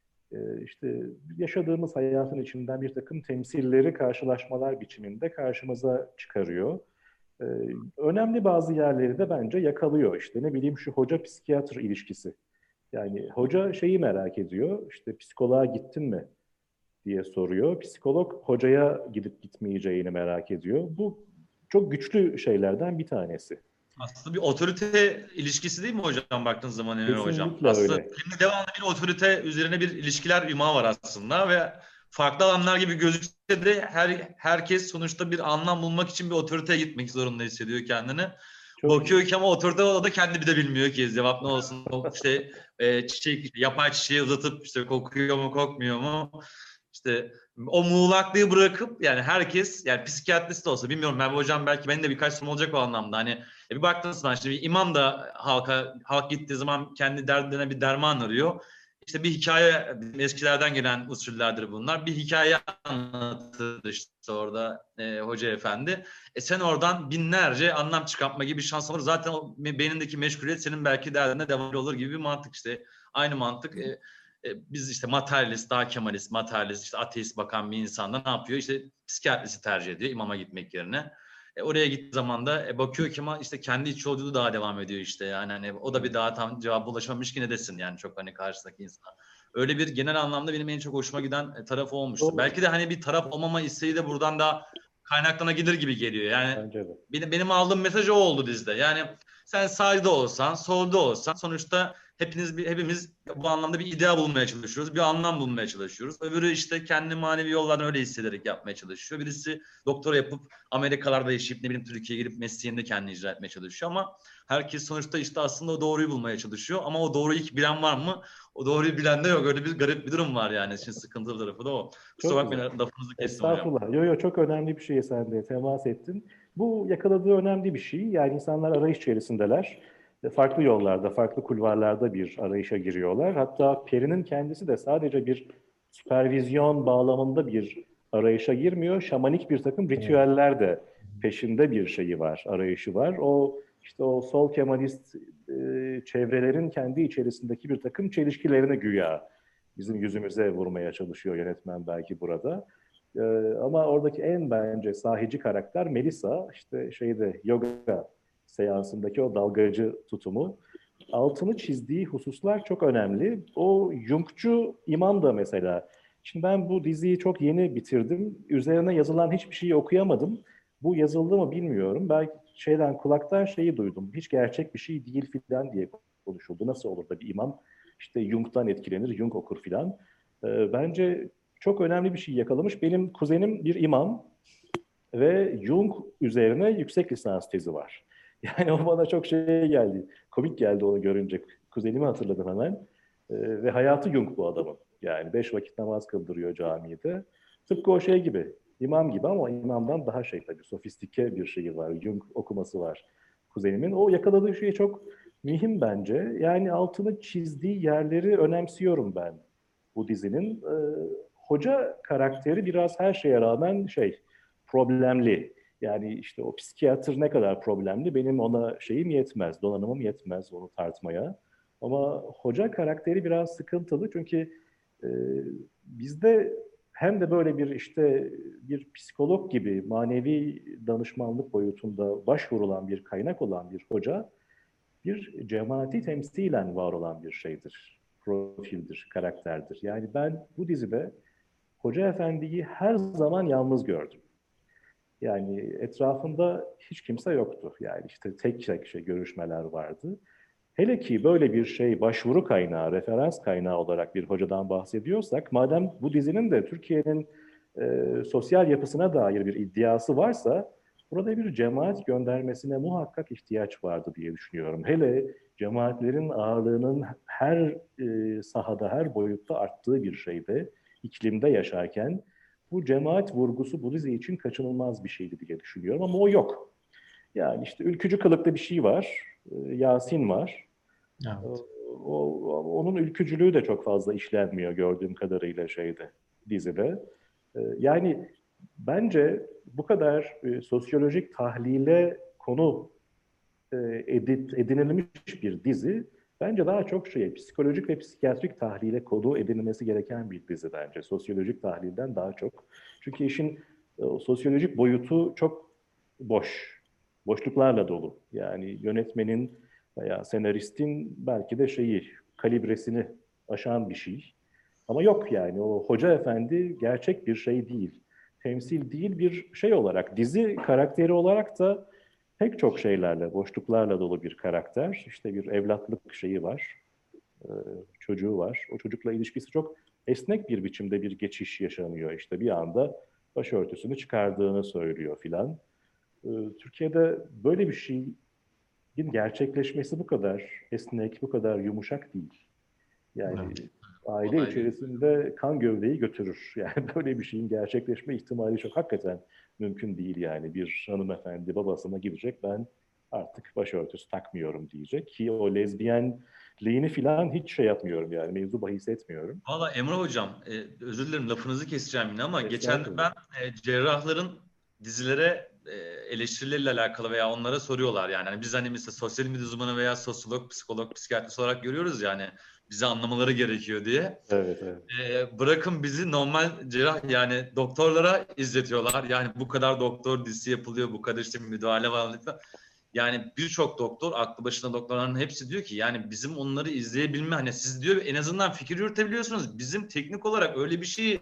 E, işte yaşadığımız hayatın içinden bir takım temsilleri karşılaşmalar biçiminde karşımıza çıkarıyor. Ee, önemli bazı yerleri de bence yakalıyor. İşte ne bileyim şu hoca psikiyatr ilişkisi. Yani hoca şeyi merak ediyor. İşte psikoloğa gittin mi diye soruyor. Psikolog hocaya gidip gitmeyeceğini merak ediyor. Bu çok güçlü şeylerden bir tanesi. Aslında bir otorite ilişkisi değil mi hocam, baktığınız zaman Emre hocam? Kesinlikle Aslında öyle. filmde devamlı bir otorite üzerine bir ilişkiler yumağı var aslında ve farklı alanlar gibi gözükse de her herkes sonuçta bir anlam bulmak için bir otoriteye gitmek zorunda hissediyor kendini. Çok Bakıyor iyi. ki ama otorite o da kendi bir de bilmiyor ki cevap ne olsun. O işte e, çiçek, yapay çiçeği uzatıp işte kokuyor mu kokmuyor mu? İşte o muğlaklığı bırakıp, yani herkes, yani psikiyatrist de olsa bilmiyorum, Merve hocam belki benim de birkaç sorum olacak o anlamda. Hani e bir baktığınız zaman işte bir imam da halka, halk gittiği zaman kendi derdine bir derman arıyor. İşte bir hikaye, eskilerden gelen usullerdir bunlar. Bir hikaye anlatır işte orada e, hoca efendi. E sen oradan binlerce anlam çıkartma gibi bir şans olur. Zaten o beynindeki meşguliyet senin belki derdine devam olur gibi bir mantık işte. Aynı mantık. E, e, biz işte materyalist, daha kemalist, materyalist, işte ateist bakan bir insanda ne yapıyor? İşte psikiyatrisi tercih ediyor imama gitmek yerine. E, oraya gittiği zaman da e, bakıyor ki ama işte kendi iç yolculuğu daha devam ediyor işte. Yani hani o da bir daha tam cevaba ulaşamamış ki ne desin yani, çok hani karşısındaki insan. Öyle bir genel anlamda benim en çok hoşuma giden e, tarafı olmuştu. Doğru. Belki de hani bir taraf olmama isteği de buradan da kaynaklanabilir gibi geliyor. Yani Bence de. benim, benim aldığım mesaj o oldu dizide. Yani sen sağda olsan, solda olsan sonuçta hepiniz hepimiz bu anlamda bir ideal bulmaya çalışıyoruz. Bir anlam bulmaya çalışıyoruz. Öbürü işte kendi manevi yollardan öyle hissederek yapmaya çalışıyor. Birisi doktora yapıp Amerikalarda yaşayıp ne bileyim Türkiye'ye gelip mesleğinde kendini icra etmeye çalışıyor ama herkes sonuçta işte aslında o doğruyu bulmaya çalışıyor. Ama o doğruyu ilk bilen var mı? O doğruyu bilen de yok. Öyle bir garip bir durum var yani. Şimdi sıkıntılı tarafı da o. Kusura Çok bakmayın, güzel. lafınızı kestim hocam. Estağfurullah. Yo yo, çok önemli bir şeye sen de temas ettin. Bu yakaladığı önemli bir şey. Yani insanlar arayış içerisindeler. E, Farklı yollarda, farklı kulvarlarda bir arayışa giriyorlar. Hatta Peri'nin kendisi de sadece bir süpervizyon bağlamında bir arayışa girmiyor. Şamanik bir takım ritüeller de peşinde bir şeyi var, arayışı var. O işte o sol kemalist e, çevrelerin kendi içerisindeki bir takım çelişkilerini güya bizim yüzümüze vurmaya çalışıyor yönetmen belki burada. Ee, ama oradaki en bence sahici karakter Melisa. İşte şeyde yoga seansındaki o dalgacı tutumu. Altını çizdiği hususlar çok önemli. O Jungçu imam da mesela. Şimdi ben bu diziyi çok yeni bitirdim. Üzerine yazılan hiçbir şeyi okuyamadım. Bu yazıldı mı bilmiyorum. Belki şeyden, kulaktan şeyi duydum. Hiç gerçek bir şey değil filan diye konuşuldu. Nasıl olur da bir imam işte Jung'dan etkilenir, Jung okur filan. Ee, bence çok önemli bir şey yakalamış. Benim kuzenim bir imam ve Jung üzerine yüksek lisans tezi var. Yani o bana çok şey geldi, komik geldi onu görünce. Kuzenimi hatırladım hemen. Ee, ve hayatı Jung bu adamın. Yani beş vakit namaz kıldırıyor camide. Tıpkı o şey gibi, imam gibi ama imamdan daha şey tabii, sofistike bir şeyi var. Jung okuması var kuzenimin. O yakaladığı şey çok mühim bence. Yani altını çizdiği yerleri önemsiyorum ben bu dizinin. Ee, hoca karakteri biraz her şeye rağmen şey, problemli. Yani işte o psikiyatr ne kadar problemli benim ona şeyim yetmez, donanımım yetmez onu tartmaya. Ama hoca karakteri biraz sıkıntılı çünkü e, bizde hem de böyle bir işte bir psikolog gibi manevi danışmanlık boyutunda başvurulan bir kaynak olan bir hoca bir cemaati temsilen var olan bir şeydir, profildir, karakterdir. Yani ben bu dizide Hoca Efendi'yi her zaman yalnız gördüm. Yani etrafında hiç kimse yoktu. Yani işte tek tek şey görüşmeler vardı. Hele ki böyle bir şey başvuru kaynağı, referans kaynağı olarak bir hocadan bahsediyorsak, madem bu dizinin de Türkiye'nin e, sosyal yapısına dair bir iddiası varsa, burada bir cemaat göndermesine muhakkak ihtiyaç vardı diye düşünüyorum. Hele cemaatlerin ağırlığının her e, sahada, her boyutta arttığı bir şeyde, iklimde yaşarken, bu cemaat vurgusu bu dizi için kaçınılmaz bir şeydi diye düşünüyorum ama o yok. Yani işte ülkücü kılıklı bir şey var, e, Yasin var. Evet. O, onun ülkücülüğü de çok fazla işlenmiyor gördüğüm kadarıyla şeyde, dizide. Ee, Yani bence bu kadar e, sosyolojik tahlile konu e, edit, edinilmiş bir dizi, bence daha çok şey, psikolojik ve psikiyatrik tahlile konu edinilmesi gereken bir dizi bence. Sosyolojik tahlilden daha çok. Çünkü işin e, sosyolojik boyutu çok boş, boşluklarla dolu. Yani yönetmenin veya senaristin belki de şeyi, kalibresini aşan bir şey. Ama yok yani o hoca efendi gerçek bir şey değil. Temsil değil bir şey olarak, dizi karakteri olarak da pek çok şeylerle, boşluklarla dolu bir karakter. İşte bir evlatlık şeyi var, e, çocuğu var. O çocukla ilişkisi çok esnek bir biçimde bir geçiş yaşanıyor. İşte bir anda başörtüsünü çıkardığını söylüyor filan. E, Türkiye'de böyle bir şeyin gerçekleşmesi bu kadar esnek, bu kadar yumuşak değil. Yani Evet. aile Kolay değil. içerisinde kan gövdeyi götürür. Yani böyle bir şeyin gerçekleşme ihtimali çok hakikaten mümkün değil yani. Bir hanımefendi babasına gidecek, ben artık başörtüsü takmıyorum diyecek ki o lezbiyenliğini falan hiç şey yapmıyorum yani mevzu bahis etmiyorum. Valla Emre Hocam, e, özür dilerim lafınızı keseceğim yine ama geçen de Estağfurullah. ben e, cerrahların dizilere e, eleştirileriyle alakalı veya onlara soruyorlar yani. Hani biz hani mesela sosyal medya uzmanı veya sosyolog, psikolog, psikiyatrist olarak görüyoruz yani bizi anlamaları gerekiyor diye. Evet, evet. E, bırakın bizi normal cerrah yani doktorlara izletiyorlar. Yani bu kadar doktor dizisi yapılıyor, bu kadar işte müdahale var. Yani birçok doktor, aklı başında doktorların hepsi diyor ki yani bizim onları izleyebilme hani siz diyor en azından fikir yürütebiliyorsunuz. Bizim teknik olarak öyle bir şey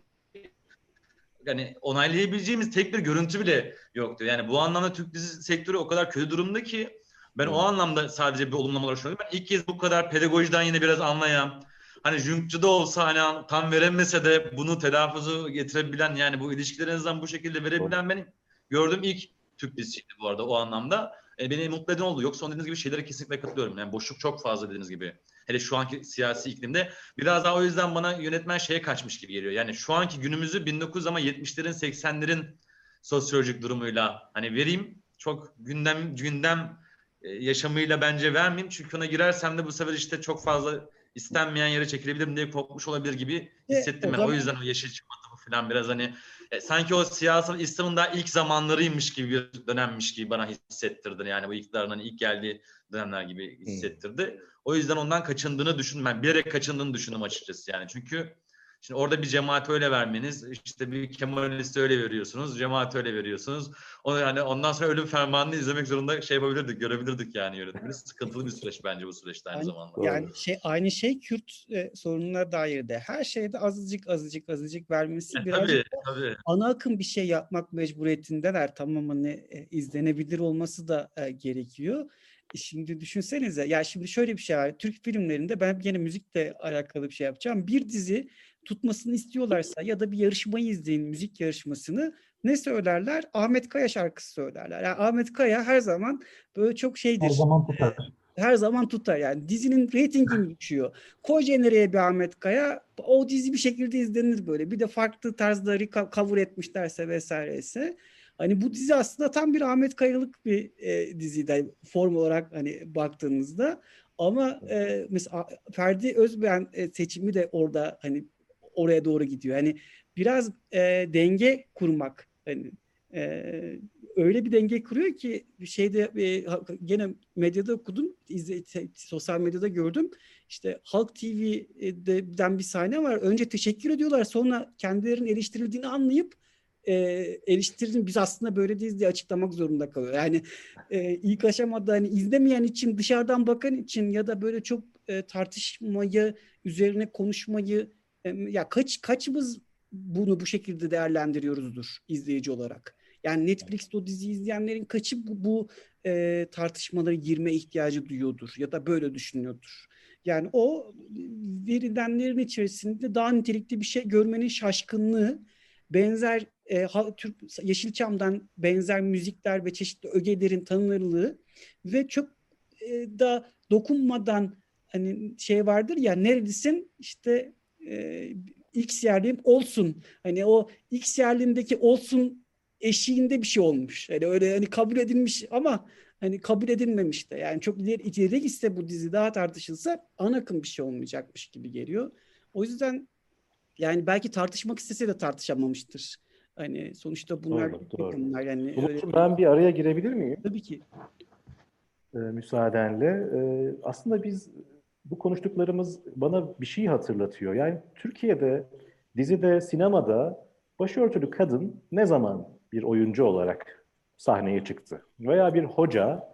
yani onaylayabileceğimiz tek bir görüntü bile yok diyor. Yani bu anlamda Türk dizi sektörü o kadar kötü durumda ki ben o Evet. anlamda sadece bir olumlama olarak düşünüyorum. Ben ilk kez bu kadar pedagojiden yine biraz anlayan hani Jung'da olsa hani tam veremese de bunu telaffuzu getirebilen yani bu ilişkileri en azından bu şekilde verebilen benim gördüğüm ilk Türk dizisiydi bu arada o anlamda. E, beni mutlu eden oldu. Yoksa onun dediğiniz gibi şeylere kesinlikle katılıyorum. Yani boşluk çok fazla dediğiniz gibi. Hele şu anki siyasi iklimde biraz daha o yüzden bana yönetmen şeye kaçmış gibi geliyor. Yani şu anki günümüzü bin dokuz yüz ama yetmişlerin seksenlerin sosyolojik durumuyla hani vereyim. Çok gündem gündem e, yaşamıyla bence vermeyeyim. Çünkü ona girersem de bu sefer işte çok fazla istenmeyen yere çekilebilirim diye korkmuş olabilir gibi E, hissettim o ben. O zaman yüzden o Yeşilçam atıfı falan biraz hani e, sanki o siyasal İslam'ın daha ilk zamanlarıymış gibi bir dönemmiş gibi bana hissettirdi. Yani bu iktidarın hani ilk geldiği dönemler gibi hissettirdi. O yüzden ondan kaçındığını düşündüm. Ben bilerek kaçındığını düşündüm açıkçası yani. Çünkü şimdi orada bir cemaat öyle vermeniz, işte bir Kemalist öyle veriyorsunuz, cemaat öyle veriyorsunuz. O yani ondan sonra ölüm fermanını izlemek zorunda şey yapabilirdik, görebilirdik yani yönetmeni. Sıkıntılı bir süreç bence bu süreçte aynı aynı, zamanda. yani şey aynı şey Kürt e, sorununa dair de her şeyde azıcık azıcık azıcık vermesi E, birazcık tabii, tabii. ana akım bir şey yapmak mecburiyetindeler. Tamam hani e, izlenebilir olması da e, gerekiyor. E, şimdi düşünsenize ya şimdi şöyle bir şey var. Türk filmlerinde ben yine müzikle alakalı bir şey yapacağım. Bir dizi tutmasını istiyorlarsa ya da bir yarışmayı izleyin müzik yarışmasını ne söylerler? Ahmet Kaya şarkısı söylerler. Yani Ahmet Kaya her zaman böyle çok şeydir. Her zaman tutar. Her zaman tutar. Yani dizinin reytingi mi düşüyor? Koy jeneriğe bir Ahmet Kaya, o dizi bir şekilde izlenir böyle. Bir de farklı tarzda reka- cover etmişlerse vesaireyse. Hani bu dizi aslında tam bir Ahmet Kayalık bir e, diziydi form olarak hani baktığınızda. Ama e, mesela Ferdi Özbeğen e, seçimi de orada hani oraya doğru gidiyor. Hani biraz e, denge kurmak hani e, öyle bir denge kuruyor ki şeyde e, gene medyada okudum, izle, sosyal medyada gördüm. İşte Halk T V'den bir sahne var. Önce teşekkür ediyorlar. Sonra kendilerinin eleştirildiğini anlayıp e, eleştirin biz aslında böyle değiliz diye açıklamak zorunda kalıyor. Yani e, ilk aşamada hani izlemeyen için, dışarıdan bakan için ya da böyle çok e, tartışmayı, üzerine konuşmayı e, ya kaç kaçımız bunu bu şekilde değerlendiriyoruzdur izleyici olarak. Yani Netflix'te o diziyi izleyenlerin kaçı bu, bu e, tartışmalara girme ihtiyacı duyuyordur ya da böyle düşünüyordur. Yani o verilenlerin içerisinde daha nitelikli bir şey görmenin şaşkınlığı, benzer e, Türk Yeşilçam'dan benzer müzikler ve çeşitli ögelerin tanınırlığı ve çok e, da dokunmadan hani şey vardır ya, nerelisin işte e, X yerliyim olsun. Hani o X yerliğindeki olsun eşiğinde bir şey olmuş. Hani öyle hani kabul edilmiş ama hani kabul edilmemiş de. Yani çok ileri, ileri gitse bu dizi daha tartışılsa ana akım bir şey olmayacakmış gibi geliyor. O yüzden yani belki tartışmak istese de tartışamamıştır. Hani sonuçta bunlar Doğru, doğru. konular yani öyle. Umut'cum, ben bir araya girebilir miyim? Tabii ki. Ee, müsaadenle. Ee, aslında biz bu konuştuklarımız bana bir şey hatırlatıyor. Yani Türkiye'de dizide, sinemada başörtülü kadın ne zaman bir oyuncu olarak sahneye çıktı? Veya bir hoca,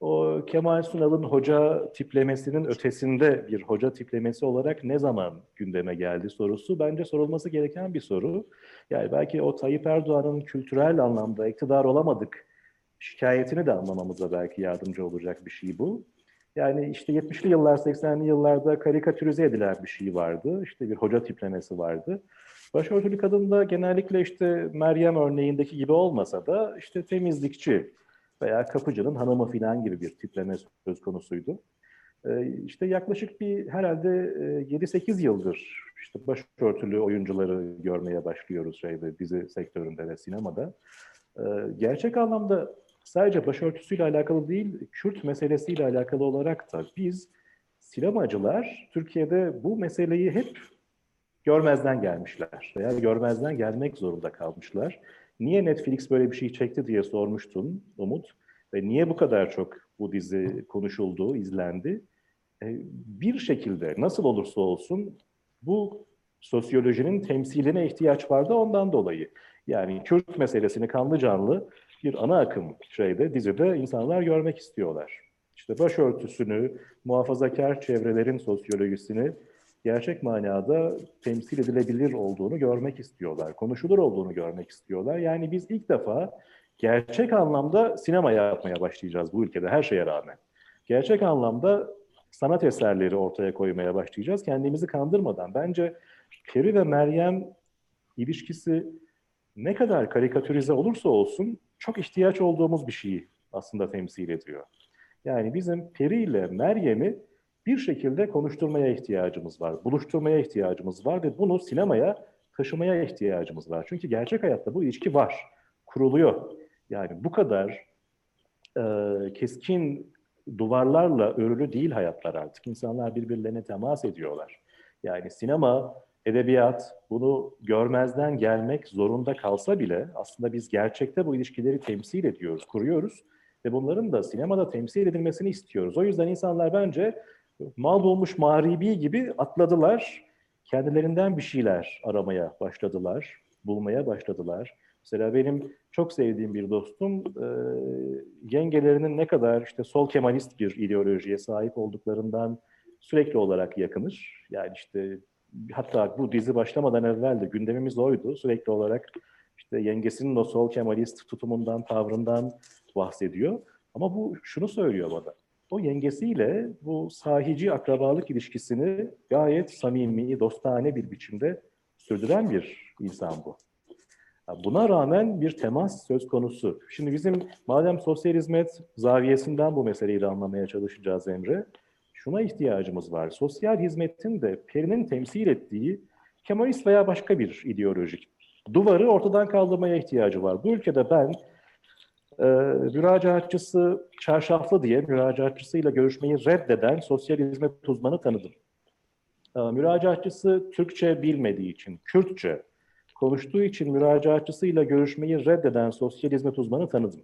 o Kemal Sunal'ın hoca tiplemesinin ötesinde bir hoca tiplemesi olarak ne zaman gündeme geldi sorusu bence sorulması gereken bir soru. Yani belki o Tayyip Erdoğan'ın kültürel anlamda iktidar olamadık şikayetini de anlamamıza belki yardımcı olacak bir şey bu. Yani işte yetmişli yıllar, seksenli yıllarda karikatürize edilen bir şey vardı. İşte bir hoca tiplemesi vardı. Başörtülü kadın da genellikle işte Meryem örneğindeki gibi olmasa da işte temizlikçi veya kapıcının hanımı falan gibi bir tipleme söz konusuydu. Ee, işte yaklaşık bir herhalde yedi sekiz yıldır işte başörtülü oyuncuları görmeye başlıyoruz şeyde, dizi sektöründe ve sinemada. Ee, gerçek anlamda sadece başörtüsüyle alakalı değil, Kürt meselesiyle alakalı olarak da biz sinemacılar Türkiye'de bu meseleyi hep görmezden gelmişler veya görmezden gelmek zorunda kalmışlar. Niye Netflix böyle bir şey çekti diye sormuştun Umut ve niye bu kadar çok bu dizi konuşuldu, izlendi? Ee, bir şekilde nasıl olursa olsun bu sosyolojinin temsiline ihtiyaç vardı ondan dolayı. Yani Kürt meselesini kanlı canlı bir ana akım şeyde, dizide insanlar görmek istiyorlar. İşte başörtüsünü, muhafazakar çevrelerin sosyolojisini gerçek manada temsil edilebilir olduğunu görmek istiyorlar. Konuşulur olduğunu görmek istiyorlar. Yani biz ilk defa gerçek anlamda sinema yapmaya başlayacağız bu ülkede her şeye rağmen. Gerçek anlamda sanat eserleri ortaya koymaya başlayacağız. Kendimizi kandırmadan. Bence Peri ve Meryem ilişkisi ne kadar karikatürize olursa olsun çok ihtiyaç olduğumuz bir şeyi aslında temsil ediyor. Yani bizim Peri ile Meryem'i bir şekilde konuşturmaya ihtiyacımız var, buluşturmaya ihtiyacımız var ve bunu sinemaya taşımaya ihtiyacımız var. Çünkü gerçek hayatta bu ilişki var, kuruluyor. Yani bu kadar e, keskin duvarlarla örülü değil hayatlar artık. İnsanlar birbirlerine temas ediyorlar. Yani sinema, edebiyat bunu görmezden gelmek zorunda kalsa bile aslında biz gerçekte bu ilişkileri temsil ediyoruz, kuruyoruz ve bunların da sinemada temsil edilmesini istiyoruz. O yüzden insanlar bence mal bulmuş mağribi gibi atladılar, kendilerinden bir şeyler aramaya başladılar, bulmaya başladılar. Mesela benim çok sevdiğim bir dostum, e, yengelerinin ne kadar işte sol Kemalist bir ideolojiye sahip olduklarından sürekli olarak yakınır. Yani işte hatta bu dizi başlamadan evvel de gündemimiz oydu. Sürekli olarak işte yengesinin o sol Kemalist tutumundan, tavrından bahsediyor. Ama bu şunu söylüyor bana. O yengesiyle bu sahici akrabalık ilişkisini gayet samimi, dostane bir biçimde sürdüren bir insan bu. Buna rağmen bir temas söz konusu. Şimdi bizim madem sosyal hizmet zaviyesinden bu meseleyi de anlamaya çalışacağız Emre, şuna ihtiyacımız var. Sosyal hizmetin de Peri'nin temsil ettiği Kemalist veya başka bir ideolojik duvarı ortadan kaldırmaya ihtiyacı var. Bu ülkede ben e, müracaatçısı çarşaflı diye müracaatçısıyla görüşmeyi reddeden sosyal hizmet uzmanı tanıdım. E, müracaatçısı Türkçe bilmediği için Kürtçe konuştuğu için müracaatçısıyla görüşmeyi reddeden sosyal hizmet uzmanı tanıdım.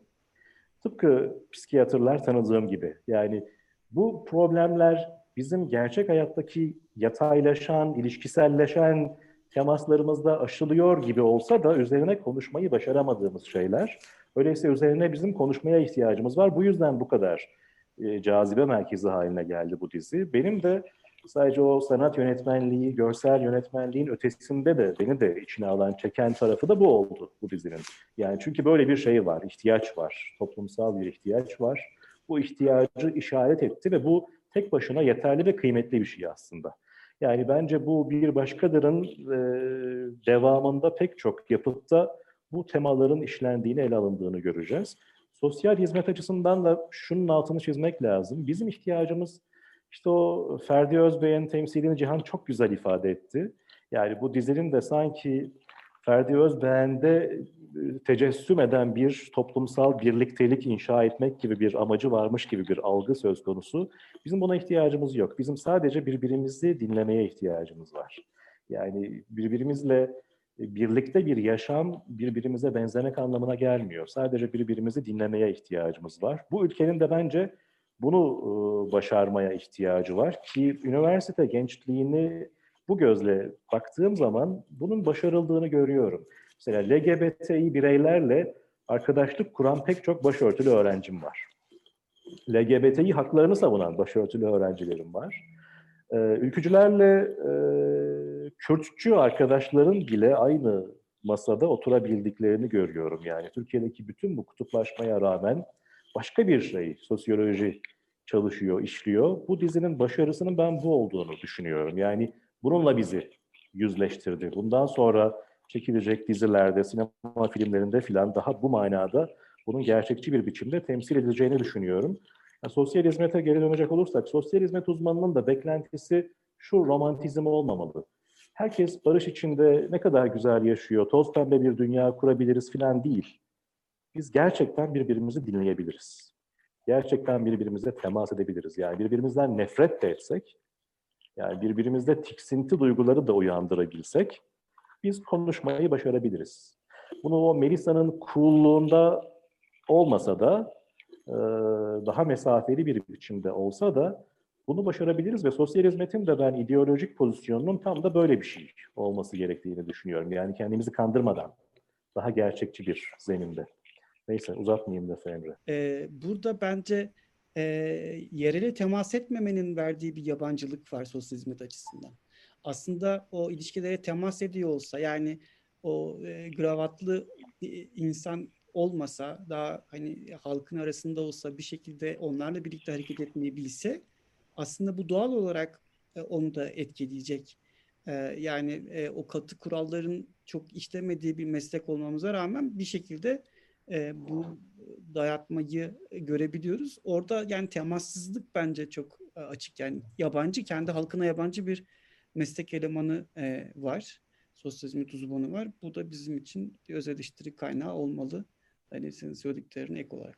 Tıpkı psikiyatrlar tanıdığım gibi. Yani bu problemler bizim gerçek hayattaki yataylaşan, ilişkiselleşen temaslarımızda aşılıyor gibi olsa da üzerine konuşmayı başaramadığımız şeyler. Öyleyse üzerine bizim konuşmaya ihtiyacımız var. Bu yüzden bu kadar e, cazibe merkezi haline geldi bu dizi. Benim de sadece o sanat yönetmenliği, görsel yönetmenliğin ötesinde de beni de içine alan, çeken tarafı da bu oldu bu dizinin. Yani çünkü böyle bir şey var, ihtiyaç var, toplumsal bir ihtiyaç var. Bu ihtiyacı işaret etti ve bu tek başına yeterli ve kıymetli bir şey aslında. Yani bence bu Bir Başkadır'ın e, devamında pek çok yapıtta bu temaların işlendiğini, ele alındığını göreceğiz. Sosyal hizmet açısından da şunun altını çizmek lazım. Bizim ihtiyacımız, işte o Ferdi Özbey'in temsilini Cihan çok güzel ifade etti. Yani bu dizinin de sanki Ferdi Özbeğen'de tecessüm eden bir toplumsal birliktelik inşa etmek gibi bir amacı varmış gibi bir algı söz konusu. Bizim buna ihtiyacımız yok. Bizim sadece birbirimizi dinlemeye ihtiyacımız var. Yani birbirimizle birlikte bir yaşam birbirimize benzemek anlamına gelmiyor. Sadece birbirimizi dinlemeye ihtiyacımız var. Bu ülkenin de bence bunu başarmaya ihtiyacı var ki üniversite gençliğini bu gözle baktığım zaman bunun başarıldığını görüyorum. Mesela L G B T İ bireylerle arkadaşlık kuran pek çok başörtülü öğrencim var. L G B T İ haklarını savunan başörtülü öğrencilerim var. Ee, ülkücülerle e, Kürtçü arkadaşların bile aynı masada oturabildiklerini görüyorum. Yani Türkiye'deki bütün bu kutuplaşmaya rağmen başka bir şey, sosyoloji çalışıyor, işliyor. Bu dizinin başarısının ben bu olduğunu düşünüyorum. Yani bununla bizi yüzleştirdi. Bundan sonra çekilecek dizilerde, sinema filmlerinde filan daha bu manada bunun gerçekçi bir biçimde temsil edileceğini düşünüyorum. Yani sosyal hizmete geri dönecek olursak, sosyal hizmet uzmanının da beklentisi şu romantizm olmamalı. Herkes barış içinde ne kadar güzel yaşıyor, toz pembe bir dünya kurabiliriz filan değil. Biz gerçekten birbirimizi dinleyebiliriz. Gerçekten birbirimize temas edebiliriz. Yani birbirimizden nefret de etsek, yani birbirimizde tiksinti duyguları da uyandırabilsek, biz konuşmayı başarabiliriz. Bunu o Melisa'nın coolluğunda olmasa da, daha mesafeli bir biçimde olsa da bunu başarabiliriz ve sosyal hizmetin de ben ideolojik pozisyonunun tam da böyle bir şey olması gerektiğini düşünüyorum. Yani kendimizi kandırmadan, daha gerçekçi bir zeminde. Neyse uzatmayayım da Emre. Ee, burada bence e, yerele temas etmemenin verdiği bir yabancılık var sosyal hizmet açısından. Aslında o ilişkilere temas ediyor olsa, yani o e, gravatlı insan olmasa, daha hani halkın arasında olsa, bir şekilde onlarla birlikte hareket etmeyi bilse, aslında bu doğal olarak e, onu da etkileyecek. E, yani e, o katı kuralların çok işlemediği bir meslek olmamıza rağmen bir şekilde e, bu dayatmayı görebiliyoruz. Orada yani temassızlık bence çok e, açık. Yani yabancı, kendi halkına yabancı bir meslek elemanı e, var. Sosyal hizmet uzmanı var. Bu da bizim için bir öz eleştiri kaynağı olmalı. Hani senin söylediklerine ek olarak.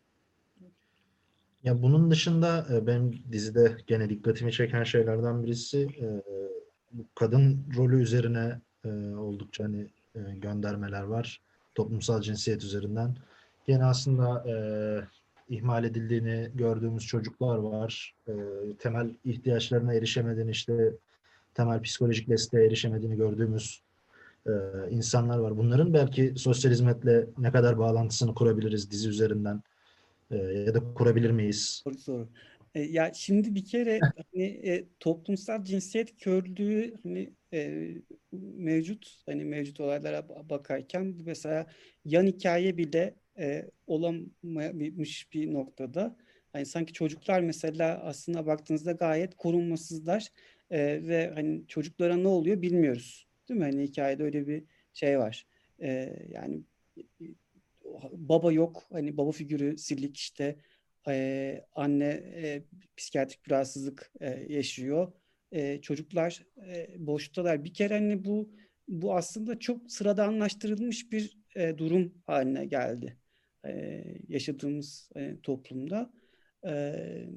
Ya bunun dışında e, benim dizide gene dikkatimi çeken şeylerden birisi e, bu kadın rolü üzerine e, oldukça hani e, göndermeler var. Toplumsal cinsiyet üzerinden. Gene aslında e, ihmal edildiğini gördüğümüz çocuklar var. E, temel ihtiyaçlarına erişemediğini, işte temel psikolojik desteğe erişemediğini gördüğümüz e, insanlar var. Bunların belki sosyal hizmetle ne kadar bağlantısını kurabiliriz dizi üzerinden e, ya da kurabilir miyiz? Soru soru. E, ya şimdi bir kere hani e, toplumsal cinsiyet körlüğü hani e, mevcut, hani mevcut olaylara ba- bakarken mesela yan hikaye bile e, olamamış bir noktada. Hani sanki çocuklar mesela aslında baktığınızda gayet korunmasızlar. E, ve hani çocuklara ne oluyor bilmiyoruz. Değil mi? Hani hikayede öyle bir şey var. E, yani e, baba yok. Hani baba figürü silik işte. Ee, anne e, psikiyatrik bir rahatsızlık e, yaşıyor. E, çocuklar e, boştalar. Bir kere hani bu bu aslında çok sıradanlaştırılmış bir e, durum haline geldi. E, yaşadığımız e, toplumda. E,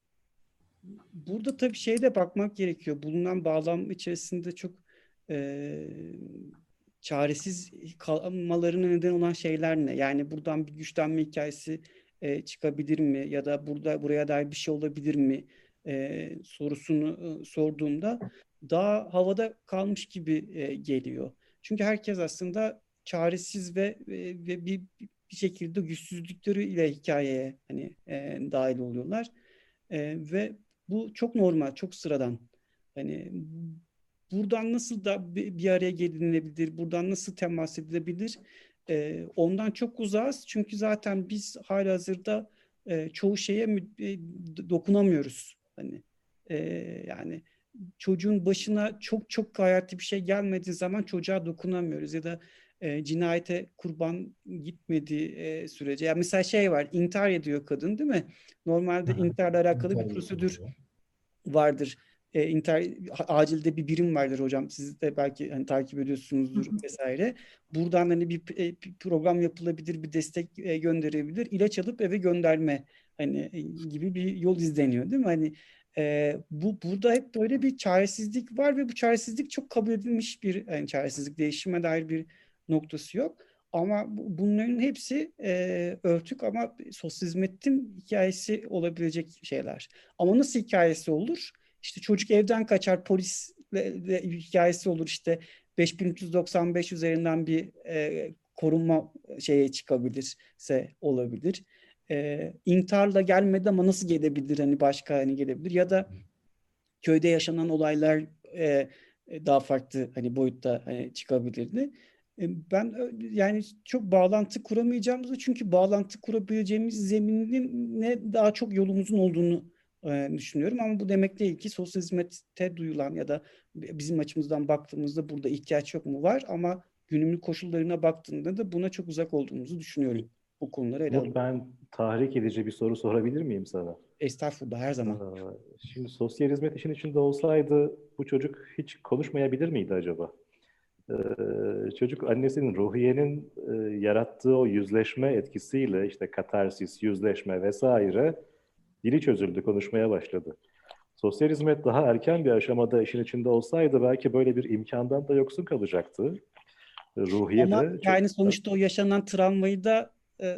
burada tabii şeye de bakmak gerekiyor. Bulunan bağlam içerisinde çok e, çaresiz kalmalarına neden olan şeyler ne? Yani buradan bir güçlenme hikayesi e, çıkabilir mi? Ya da burada buraya dair bir şey olabilir mi? E, sorusunu e, sorduğumda daha havada kalmış gibi e, geliyor. Çünkü herkes aslında çaresiz ve ve, ve bir bir şekilde güçsüzlükleriyle hikayeye hani e, dahil oluyorlar. E, ve bu çok normal, çok sıradan. Hani buradan nasıl da bir bir araya gelinebilir, buradan nasıl temas edilebilir? E, ondan çok uzağız. Çünkü zaten biz halihazırda e, çoğu şeye mü- e, dokunamıyoruz. Hani e, yani çocuğun başına çok çok hayati bir şey gelmediği zaman çocuğa dokunamıyoruz ya da e, cinayete kurban gitmediği e, sürece. Yani mesela şey var, intihar ediyor kadın, değil mi? Normalde intiharla alakalı bir İntihar prosedür ediyor. vardır. E, intihar acilde bir birim vardır hocam. Siz de belki hani takip ediyorsunuzdur vesaire. Buradan hani bir, e, bir program yapılabilir, bir destek e, gönderebilir. İlaç alıp eve gönderme hani e, gibi bir yol izleniyor, değil mi? Hani e, bu burada hep böyle bir çaresizlik var ve bu çaresizlik çok kabul edilmiş bir yani çaresizlik, değişime dair bir noktası yok. Ama bu- bunların hepsi e, örtük ama sosyal hizmetin hikayesi olabilecek şeyler. Ama nasıl hikayesi olur? İşte çocuk evden kaçar, polisle de hikayesi olur. İşte beş bin üç yüz doksan beş üzerinden bir e, korunma şeye çıkabilirse olabilir. E, intiharla gelmedi ama nasıl gelebilir? Hani başka hani gelebilir. Ya da köyde yaşanan olaylar e, daha farklı hani boyutta hani çıkabilirdi. E, Ben ö- yani çok bağlantı kuramayacağımızı çünkü bağlantı kurabileceğimiz zeminin ne daha çok yolumuzun olduğunu e, düşünüyorum. Ama bu demek değil ki sosyal hizmete duyulan ya da bizim açımızdan baktığımızda burada ihtiyaç yok mu? Var ama günümüz koşullarına baktığında da buna çok uzak olduğumuzu düşünüyorum. Bu konuları ele Umut, alıp. ben tahrik edici bir soru sorabilir miyim sana? Estağfurullah, her zaman. Aa, Şimdi sosyal hizmet işin içinde olsaydı bu çocuk hiç konuşmayabilir miydi acaba? Ee, çocuk annesinin Ruhiye'nin e, yarattığı o yüzleşme etkisiyle işte katarsis, yüzleşme vesaire dili çözüldü, konuşmaya başladı. Sosyal hizmet daha erken bir aşamada işin içinde olsaydı belki böyle bir imkandan da yoksun kalacaktı. Ruhiye Ama de çok... yani sonuçta o yaşanan travmayı da e,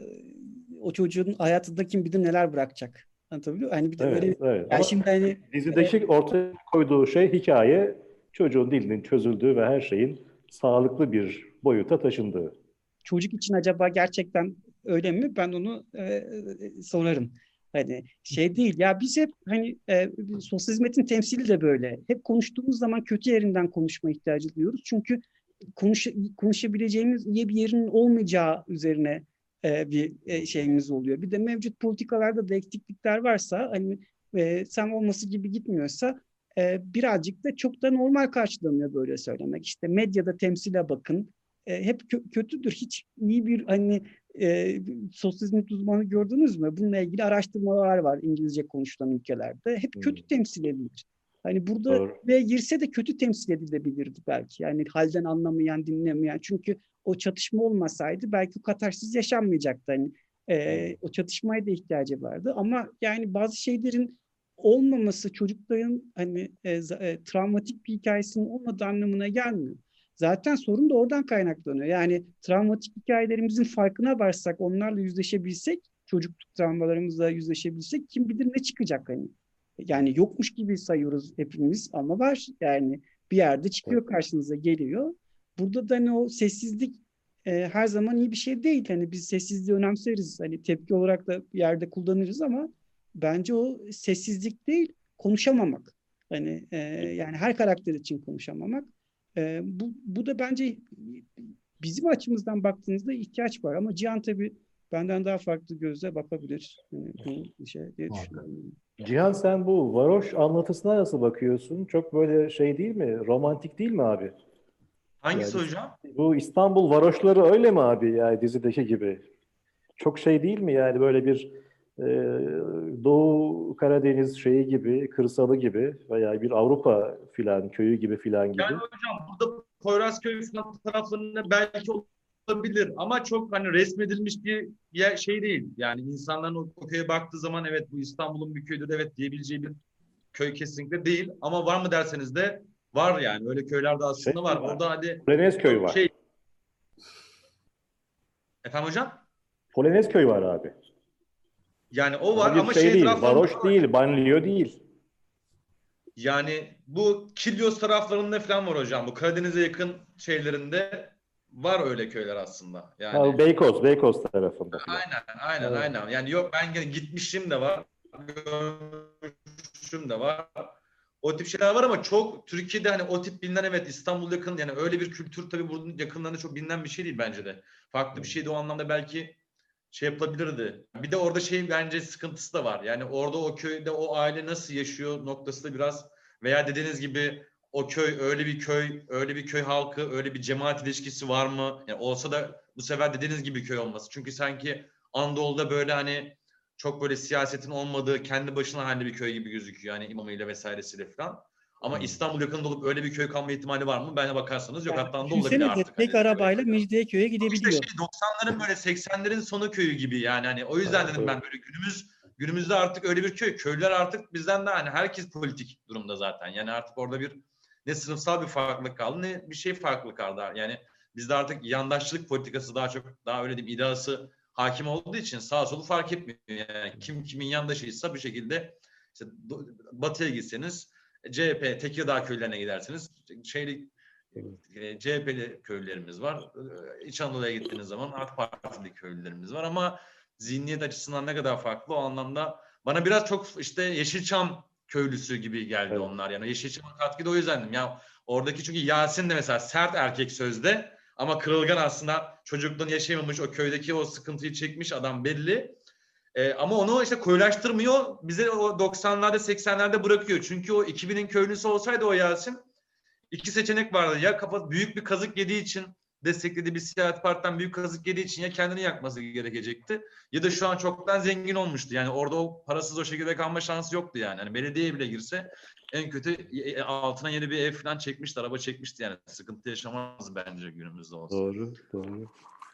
o çocuğun hayatında kim bilir neler bırakacak. Anlatabiliyor muyum? Hani bir de Evet, öyle evet. yani Ama şimdi hani e, dizideki ortaya koyduğu şey hikaye çocuğun dilinin çözüldüğü ve her şeyin sağlıklı bir boyuta taşındığı. çocuk için acaba gerçekten öyle mi? Ben onu e, e, sorarım. Hani şey değil ya biz hep hani e, sosyal hizmetin temsili de böyle. Hep konuştuğumuz zaman kötü yerinden konuşma ihtiyacı duyuyoruz. Çünkü konuş, konuşabileceğimiz iyi bir yerin olmayacağı üzerine e, bir e, şeyimiz oluyor. Bir de mevcut politikalarda da eksiklikler varsa hani e, sen olması gibi gitmiyorsa e, birazcık da çok da normal karşılanıyor böyle söylemek. İşte medyada temsile bakın. E, hep kö- kötüdür. Hiç iyi bir hani e, sosyal hizmet uzmanı gördünüz mü? Bununla ilgili araştırmalar var İngilizce konuşulan ülkelerde. Hep Hmm, kötü temsil edilir. Hani burada doğru. ve girse de kötü temsil edilebilirdi belki. Yani halden anlamayan, dinlemeyen. Çünkü o çatışma olmasaydı belki o katarsis yaşanmayacaktı. Hani e, o çatışmaya da ihtiyacı vardı. Ama yani bazı şeylerin olmaması çocukların hani e, e, travmatik bir hikayesinin olmadığı anlamına gelmiyor. Zaten sorun da oradan kaynaklanıyor. Yani travmatik hikayelerimizin farkına varsak, onlarla yüzleşebilsek, çocukluk travmalarımızla yüzleşebilsek kim bilir ne çıkacak hani. Yani yokmuş gibi sayıyoruz hepimiz ama var. Yani bir yerde çıkıyor karşınıza geliyor. Burada da hani o sessizlik e, her zaman iyi bir şey değil. Hani biz sessizliği önemseriz. Hani tepki olarak da bir yerde kullanırız ama bence o sessizlik değil, konuşamamak. Hani e, yani her karakter için konuşamamak. E, bu, bu da bence bizim açımızdan baktığınızda ihtiyaç var. Ama Cihan tabii benden daha farklı gözle bakabilir. Yani bu şey diye Muhakkak. düşünüyorum. Cihan, sen bu varoş anlatısına nasıl bakıyorsun? Çok böyle şey değil mi? Romantik değil mi abi? Hangisi Yani hocam? bu İstanbul varoşları öyle mi abi, yani dizideki gibi? Çok şey değil mi yani, böyle bir e, Doğu Karadeniz şeyi gibi, kırsalı gibi veya bir Avrupa filan köyü gibi filan Yani gibi. hocam burada Poyrazköy falan taraflarında belki olabilir ama çok hani resmedilmiş bir yer, şey değil. Yani insanların o, o köye baktığı zaman evet bu İstanbul'un bir köyüdür evet diyebileceği bir köy kesinlikle değil. Ama var mı derseniz de var yani. Öyle köyler de Şey aslında var. var, Orada hadi Polonezköy çok şey var. Efendim hocam? Polonez köy var abi. Yani o Ama var bir ama şey şey değil, taraflarında varoş var. değil, banliyö değil. Yani bu Kilyos taraflarında falan var hocam. Bu Karadeniz'e yakın şeylerinde var öyle köyler aslında. Ha, Yani Beykoz, Beykoz tarafında filan. aynen, aynen, Evet. aynen. Yani yok ben gene gitmişim de var, görmüşüm de var. O tip şeyler var ama çok Türkiye'de hani o tip bilinen, evet, İstanbul yakın, yani öyle bir kültür tabii bunun yakınlarında çok bilinen bir şey değil bence de. Farklı bir şeydi o anlamda, belki şey yapılabilirdi. Bir de orada şey bence sıkıntısı da var. Yani orada o köyde o aile nasıl yaşıyor noktası da biraz, veya dediğiniz gibi o köy öyle bir köy, öyle bir köy halkı, öyle bir cemaat ilişkisi var mı? Yani olsa da bu sefer dediğiniz gibi köy olması. Çünkü sanki Anadolu'da böyle hani çok böyle siyasetin olmadığı, kendi başına halinde bir köy gibi gözüküyor. Yani imamıyla vesairesiyle falan. Ama İstanbul yakında olup öyle bir köy kalma ihtimali var mı? Bana bakarsanız yok. Yani Hatta Anadolu'da bile düşünsene de artık. tek Hani arabayla Mecidiyeköy'e işte gidebiliyor. şey doksanların böyle seksenlerin sonu köyü gibi yani, hani o yüzden dedim ben böyle günümüz günümüzde artık öyle bir köy. Köylüler artık bizden de hani herkes politik durumda zaten. Yani artık orada bir ne sınıfsal bir farklılık kaldı ne bir şey farklılık kaldı. Yani bizde artık yandaşlık politikası daha çok, daha öyle diyeyim, iddiası hakim olduğu için sağ solu fark etmiyor. Yani kim kimin yandaşıysa bir şekilde işte batıya gitseniz C H P Tekirdağ köylerine gidersiniz. Şeyli C H P'li köylülerimiz var. İç Anadolu'ya gittiğiniz zaman AK Partili köylülerimiz var ama zihniyet açısından ne kadar farklı o anlamda. Bana biraz çok işte Yeşilçam köylüsü gibi geldi Evet. onlar. Yani Yeşilçam'a katkı da o yüzdendim. Ya oradaki çünkü Yasin de mesela sert erkek sözde ama kırılgan, aslında çocukluğunu yaşayamamış, o köydeki o sıkıntıyı çekmiş adam belli. Ee, ama onu işte koyulaştırmıyor. Bize o doksanlarda seksenlerde bırakıyor. Çünkü o iki binin köylüsü olsaydı o Yasin, İki seçenek vardı. Ya kafa büyük bir kazık yediği için desteklediği bir siyasi partiden büyük kazık yediği için ya kendini yakması gerekecekti ya da şu an çoktan zengin olmuştu. Yani orada o parasız o şekilde kalma şansı yoktu yani. Hani belediyeye bile girse en kötü altına yeni bir ev falan çekmişti, araba çekmişti yani. Sıkıntı yaşamaz bence günümüzde olsa. Doğru, doğru.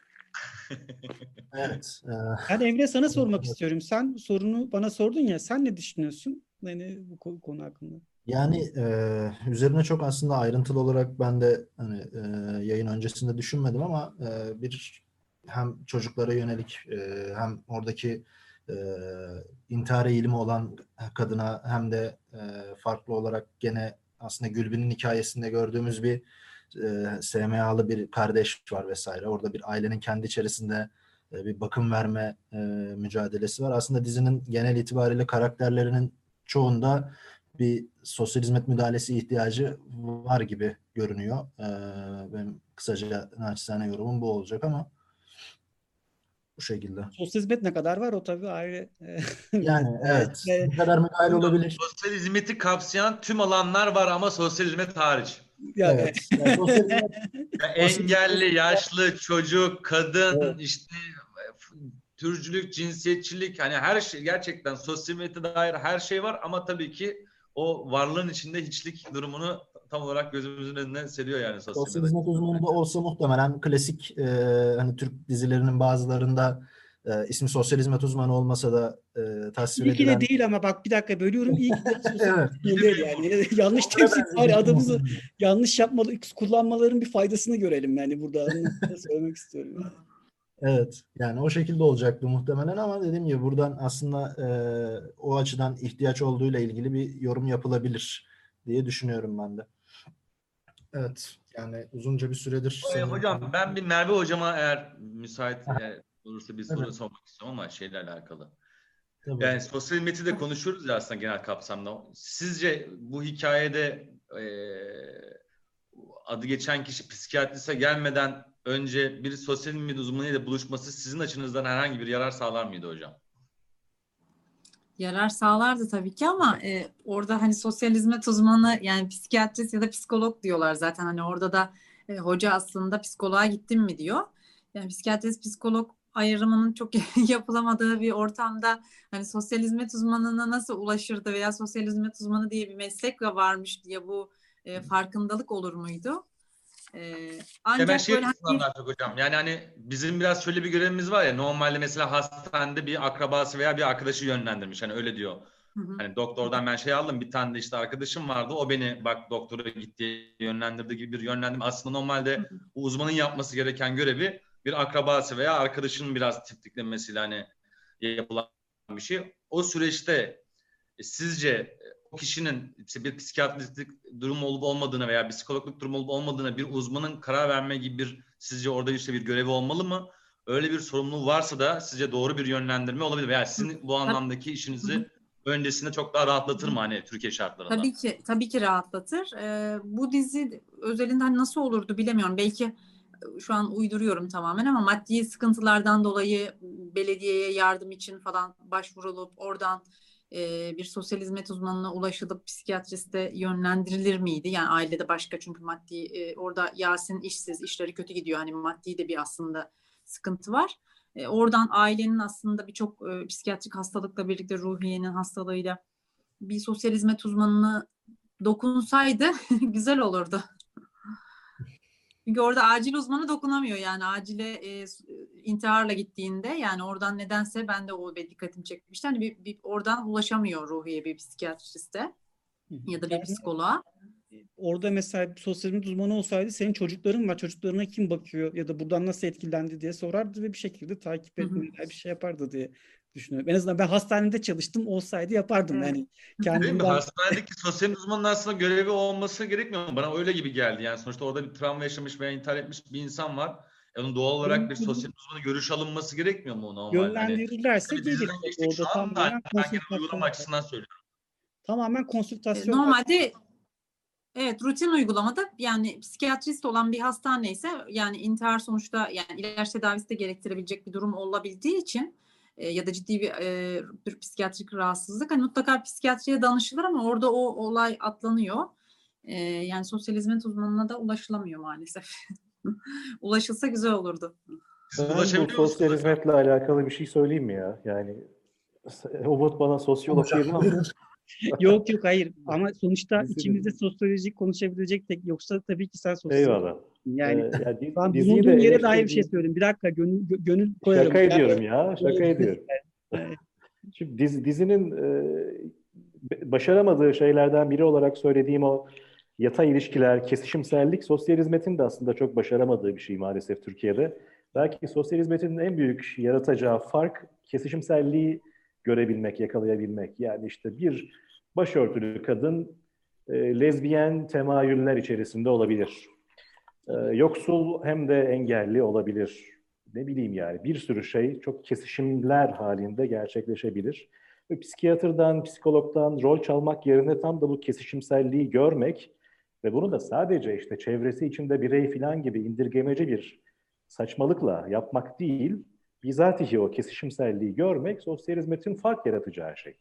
Evet. e, Ben Emre sana sormak istiyorum. Sen sorunu bana sordun ya. Sen ne düşünüyorsun? Yani bu ko- konu hakkında. Yani e, üzerine çok aslında ayrıntılı olarak ben de hani e, yayın öncesinde düşünmedim ama e, bir hem çocuklara yönelik e, hem oradaki e, intihar eğilimi olan kadına hem de e, farklı olarak gene aslında Gülbin'in hikayesinde gördüğümüz bir e, S M A'lı bir kardeş var vesaire. Orada bir ailenin kendi içerisinde e, bir bakım verme e, mücadelesi var. Aslında dizinin genel itibariyle karakterlerinin çoğunda bir sosyal hizmet müdahalesi ihtiyacı var gibi görünüyor. Ee, benim kısaca naçizane yorumum bu olacak ama bu şekilde. Sosyal hizmet ne kadar var o tabii ayrı. Yani evet, Ve- ne kadar müdahale olabilir? Sosyal hizmeti kapsayan tüm alanlar var ama sosyal hizmet hariç. Ya, Evet. Yani sosyal hizmet, Ya sosyal engelli, yaşlı, çocuk, kadın, evet. işte türcülük, cinsiyetçilik, hani her şey, gerçekten sosyal hizmete dair her şey var ama tabii ki o varlığın içinde hiçlik durumunu tam olarak gözümüzün önüne seriyor yani sosyal Sosyal hizmet. hizmet uzmanı da olsa muhtemelen klasik e, hani Türk dizilerinin bazılarında e, ismi sosyal hizmet uzmanı olmasa da e, tasvir İyi ki de edilen değil ama bak bir dakika bölüyorum. İyi ki de sosyal evet. hizmet değil yani. Yanlış Onlara temsil benzemiş bari adımızı muhtemelen. yanlış yapmalı kullanmaların bir faydasını görelim yani burada. Onu da söylemek istiyorum yani. Evet, yani o şekilde olacaktı muhtemelen ama dediğim gibi buradan aslında e, o açıdan ihtiyaç olduğuyla ilgili bir yorum yapılabilir diye düşünüyorum ben de. Evet, yani uzunca bir süredir Ee, sanırım. hocam ben bir Merve hocama eğer müsait eğer olursa bir soru Evet, sormak istiyorum ama şeyle alakalı. tabii. Yani sosyal hizmeti de konuşuyoruz ya aslında genel kapsamda. Sizce bu hikayede e, adı geçen kişi psikiyatrise gelmeden önce bir sosyal hizmet uzmanıyla buluşması sizin açınızdan herhangi bir yarar sağlar mıydı hocam? Yarar sağlardı tabii ki ama e, orada hani sosyal hizmet uzmanı, yani psikiyatrist ya da psikolog diyorlar zaten, hani orada da e, hoca aslında psikoloğa gittin mi diyor. Yani psikiyatrist psikolog ayrımının çok yapılamadığı bir ortamda hani sosyal hizmet uzmanına nasıl ulaşırdı veya sosyal hizmet uzmanı diye bir meslek varmış diye bu e, farkındalık olur muydu? E, Ya ben ancak şey böyle açısından hani daha çok hocam. Yani hani bizim biraz şöyle bir görevimiz var ya, normalde mesela hastanede bir akrabası veya bir arkadaşı yönlendirmiş. Hani öyle diyor. Hı hı. Hani doktordan ben şey aldım, bir tane de işte arkadaşım vardı. O beni bak doktora gitti yönlendirdi gibi bir yönlendirme. Aslında normalde bu uzmanın yapması gereken görevi bir akrabası veya arkadaşının biraz tiptiklemesiyle hani yapılan bir şey. O süreçte e, sizce e, o kişinin işte bir psikiyatrik durum olup olmadığına veya psikologluk durum olup olmadığına bir uzmanın karar verme gibi bir sizce orada işte bir görevi olmalı mı? Öyle bir sorumluluğu varsa da sizce doğru bir yönlendirme olabilir veya sizin bu anlamdaki işinizi öncesinde çok daha rahatlatır mı hani Türkiye şartlarında? Tabii ki, tabii ki rahatlatır. Ee, bu dizi özelinde hani nasıl olurdu bilemiyorum. Belki e, şu an uyduruyorum tamamen ama maddi sıkıntılardan dolayı belediyeye yardım için falan başvurulup oradan e, bir sosyal hizmet uzmanına ulaşılıp psikiyatriste yönlendirilir miydi? Yani ailede başka çünkü maddi e, orada Yasin işsiz, işleri kötü gidiyor. Hani maddi de bir aslında sıkıntı var. E, oradan ailenin aslında birçok e, psikiyatrik hastalıkla birlikte ruhiyenin hastalığıyla bir sosyal hizmet uzmanına dokunsaydı güzel olurdu. Çünkü orada acil uzmanı dokunamıyor yani acile e, intiharla gittiğinde yani oradan nedense ben de o dikkatimi çekmişti. Hani bir, bir oradan ulaşamıyor ruhiye bir psikiyatriste ya da bir Yani psikoloğa. orada mesela bir sosyal hizmet uzmanı olsaydı senin çocukların var, çocuklarına kim bakıyor ya da buradan nasıl etkilendi diye sorardı ve bir şekilde takip Hı hı. etmeye bir şey yapardı diye düşünüyorum. En azından ben hastanede çalıştım, olsaydı yapardım Evet. yani Değil mi? kendimden. Hastanedeki sosyal uzmanın aslında görevi olması gerekmiyor mu? Bana öyle gibi geldi. Yani sonuçta orada bir travma yaşamış veya intihar etmiş bir insan var. E onun doğal olarak bir sosyal uzmanı görüş alınması gerekmiyor mu normal? Hani Yönlendirirlerse bir gelir. diziden geçtik Orada şu anda. Hani tamamen ben genel uygulama konsültasyon. açısından söylüyorum. Tamamen E, konsültasyon. Normalde evet rutin uygulamada yani psikiyatrist olan bir hastane ise yani intihar sonuçta yani ilaç tedavisi de gerektirebilecek bir durum olabildiği için e, ya da ciddi bir, e, bir psikiyatrik rahatsızlık hani mutlaka psikiyatriye danışılır ama orada o olay atlanıyor. E, yani sosyal hizmet uzmanına da ulaşılamıyor maalesef. Ulaşılsa güzel olurdu. Siz Ben bu ulaşabiliyor musunuz sosyal efendim? hizmetle alakalı bir şey söyleyeyim mi ya? Yani Umut bana sosyolog Hocam diyelim ama buyurun. Yok yok hayır ama sonuçta içimizde dizinin sosyolojik konuşabilecek tek yoksa tabii ki sen sosyolog. eyvallah. Ee, Yani ya di- ben diziyi de bulunduğum yere dair bir şey eleştirdiğim söyleyeyim. Bir dakika gönül, gö- gönül koyarım. şaka Yani, ediyorum ya, şaka ediyorum. yani, Şimdi dizi, dizinin e, başaramadığı şeylerden biri olarak söylediğim o yatay ilişkiler, kesişimsellik sosyal hizmetin de aslında çok başaramadığı bir şey maalesef Türkiye'de. Belki sosyal hizmetin en büyük yaratacağı fark kesişimselliği görebilmek, yakalayabilmek. Yani işte bir başörtülü kadın e, lezbiyen temayüller içerisinde olabilir. E, yoksul hem de engelli olabilir. Ne bileyim yani bir sürü şey çok kesişimler halinde gerçekleşebilir. Ve psikiyatrdan, psikologdan rol çalmak yerine tam da bu kesişimselliği görmek ve bunu da sadece işte çevresi içinde birey falan gibi indirgemeci bir saçmalıkla yapmak değil, bizatihi o kesişimselliği görmek sosyal hizmetin fark yaratacağı şey.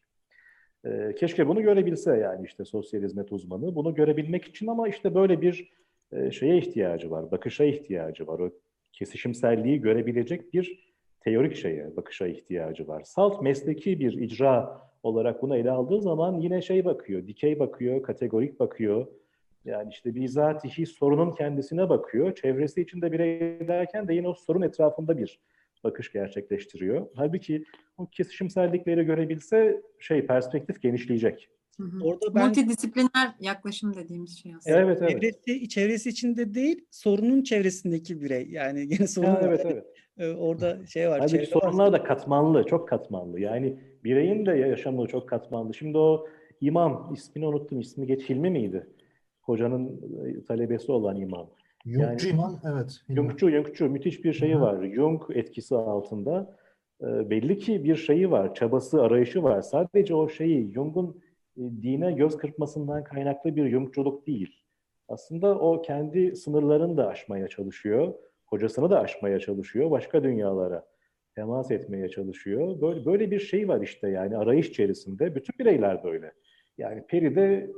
Ee, keşke bunu görebilse yani işte sosyal hizmet uzmanı. Bunu görebilmek için ama işte böyle bir e, şeye ihtiyacı var, bakışa ihtiyacı var. O kesişimselliği görebilecek bir teorik şeye, bakışa ihtiyacı var. Salt mesleki bir icra olarak bunu ele aldığı zaman yine şey bakıyor, dikey bakıyor, kategorik bakıyor. Yani işte bizatihi sorunun kendisine bakıyor. Çevresi içinde birey derken de yine o sorun etrafında bir bakış gerçekleştiriyor. Halbuki o kesişimsellikleri görebilse şey perspektif genişleyecek. Hı hı. orada ben Multidisipliner yaklaşım dediğimiz şey aslında. evet, Evet, evet. çevresi, çevresi içinde değil, sorunun çevresindeki birey. Yani gene sorun Ha, var. evet, Yani, evet. e, orada şey var, Halbuki çevre var. sorunlar da katmanlı, çok katmanlı. Yani bireyin de yaşamı çok katmanlı. Şimdi o imam, ismini unuttum, ismi geç, Hilmi miydi? Hocanın e, talebesi olan imam. Yani Jungçu imam, evet. Hilmi. Jungçu, Jungçu müthiş bir şeyi Hı hı. var. Jung etkisi altında. E, belli ki bir şeyi var, çabası, arayışı var. Sadece o şeyi, Jung'un e, dine göz kırpmasından kaynaklı bir Jungçuluk değil. Aslında o kendi sınırlarını da aşmaya çalışıyor. Hocasını da aşmaya çalışıyor. Başka dünyalara temas etmeye çalışıyor. Böyle, böyle bir şey var işte yani arayış içerisinde. Bütün bireyler böyle. Yani Peri de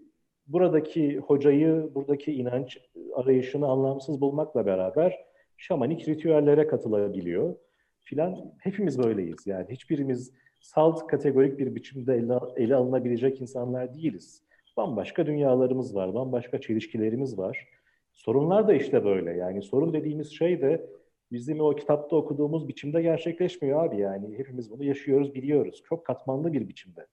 buradaki hocayı, buradaki inanç arayışını anlamsız bulmakla beraber şamanik ritüellere katılabiliyor filan. Hepimiz böyleyiz yani. Hiçbirimiz salt kategorik bir biçimde ele, ele alınabilecek insanlar değiliz. Bambaşka dünyalarımız var, bambaşka çelişkilerimiz var. Sorunlar da işte böyle. Yani sorun dediğimiz şey de bizim o kitapta okuduğumuz biçimde gerçekleşmiyor abi yani. Hepimiz bunu yaşıyoruz, biliyoruz. Çok katmanlı bir biçimde.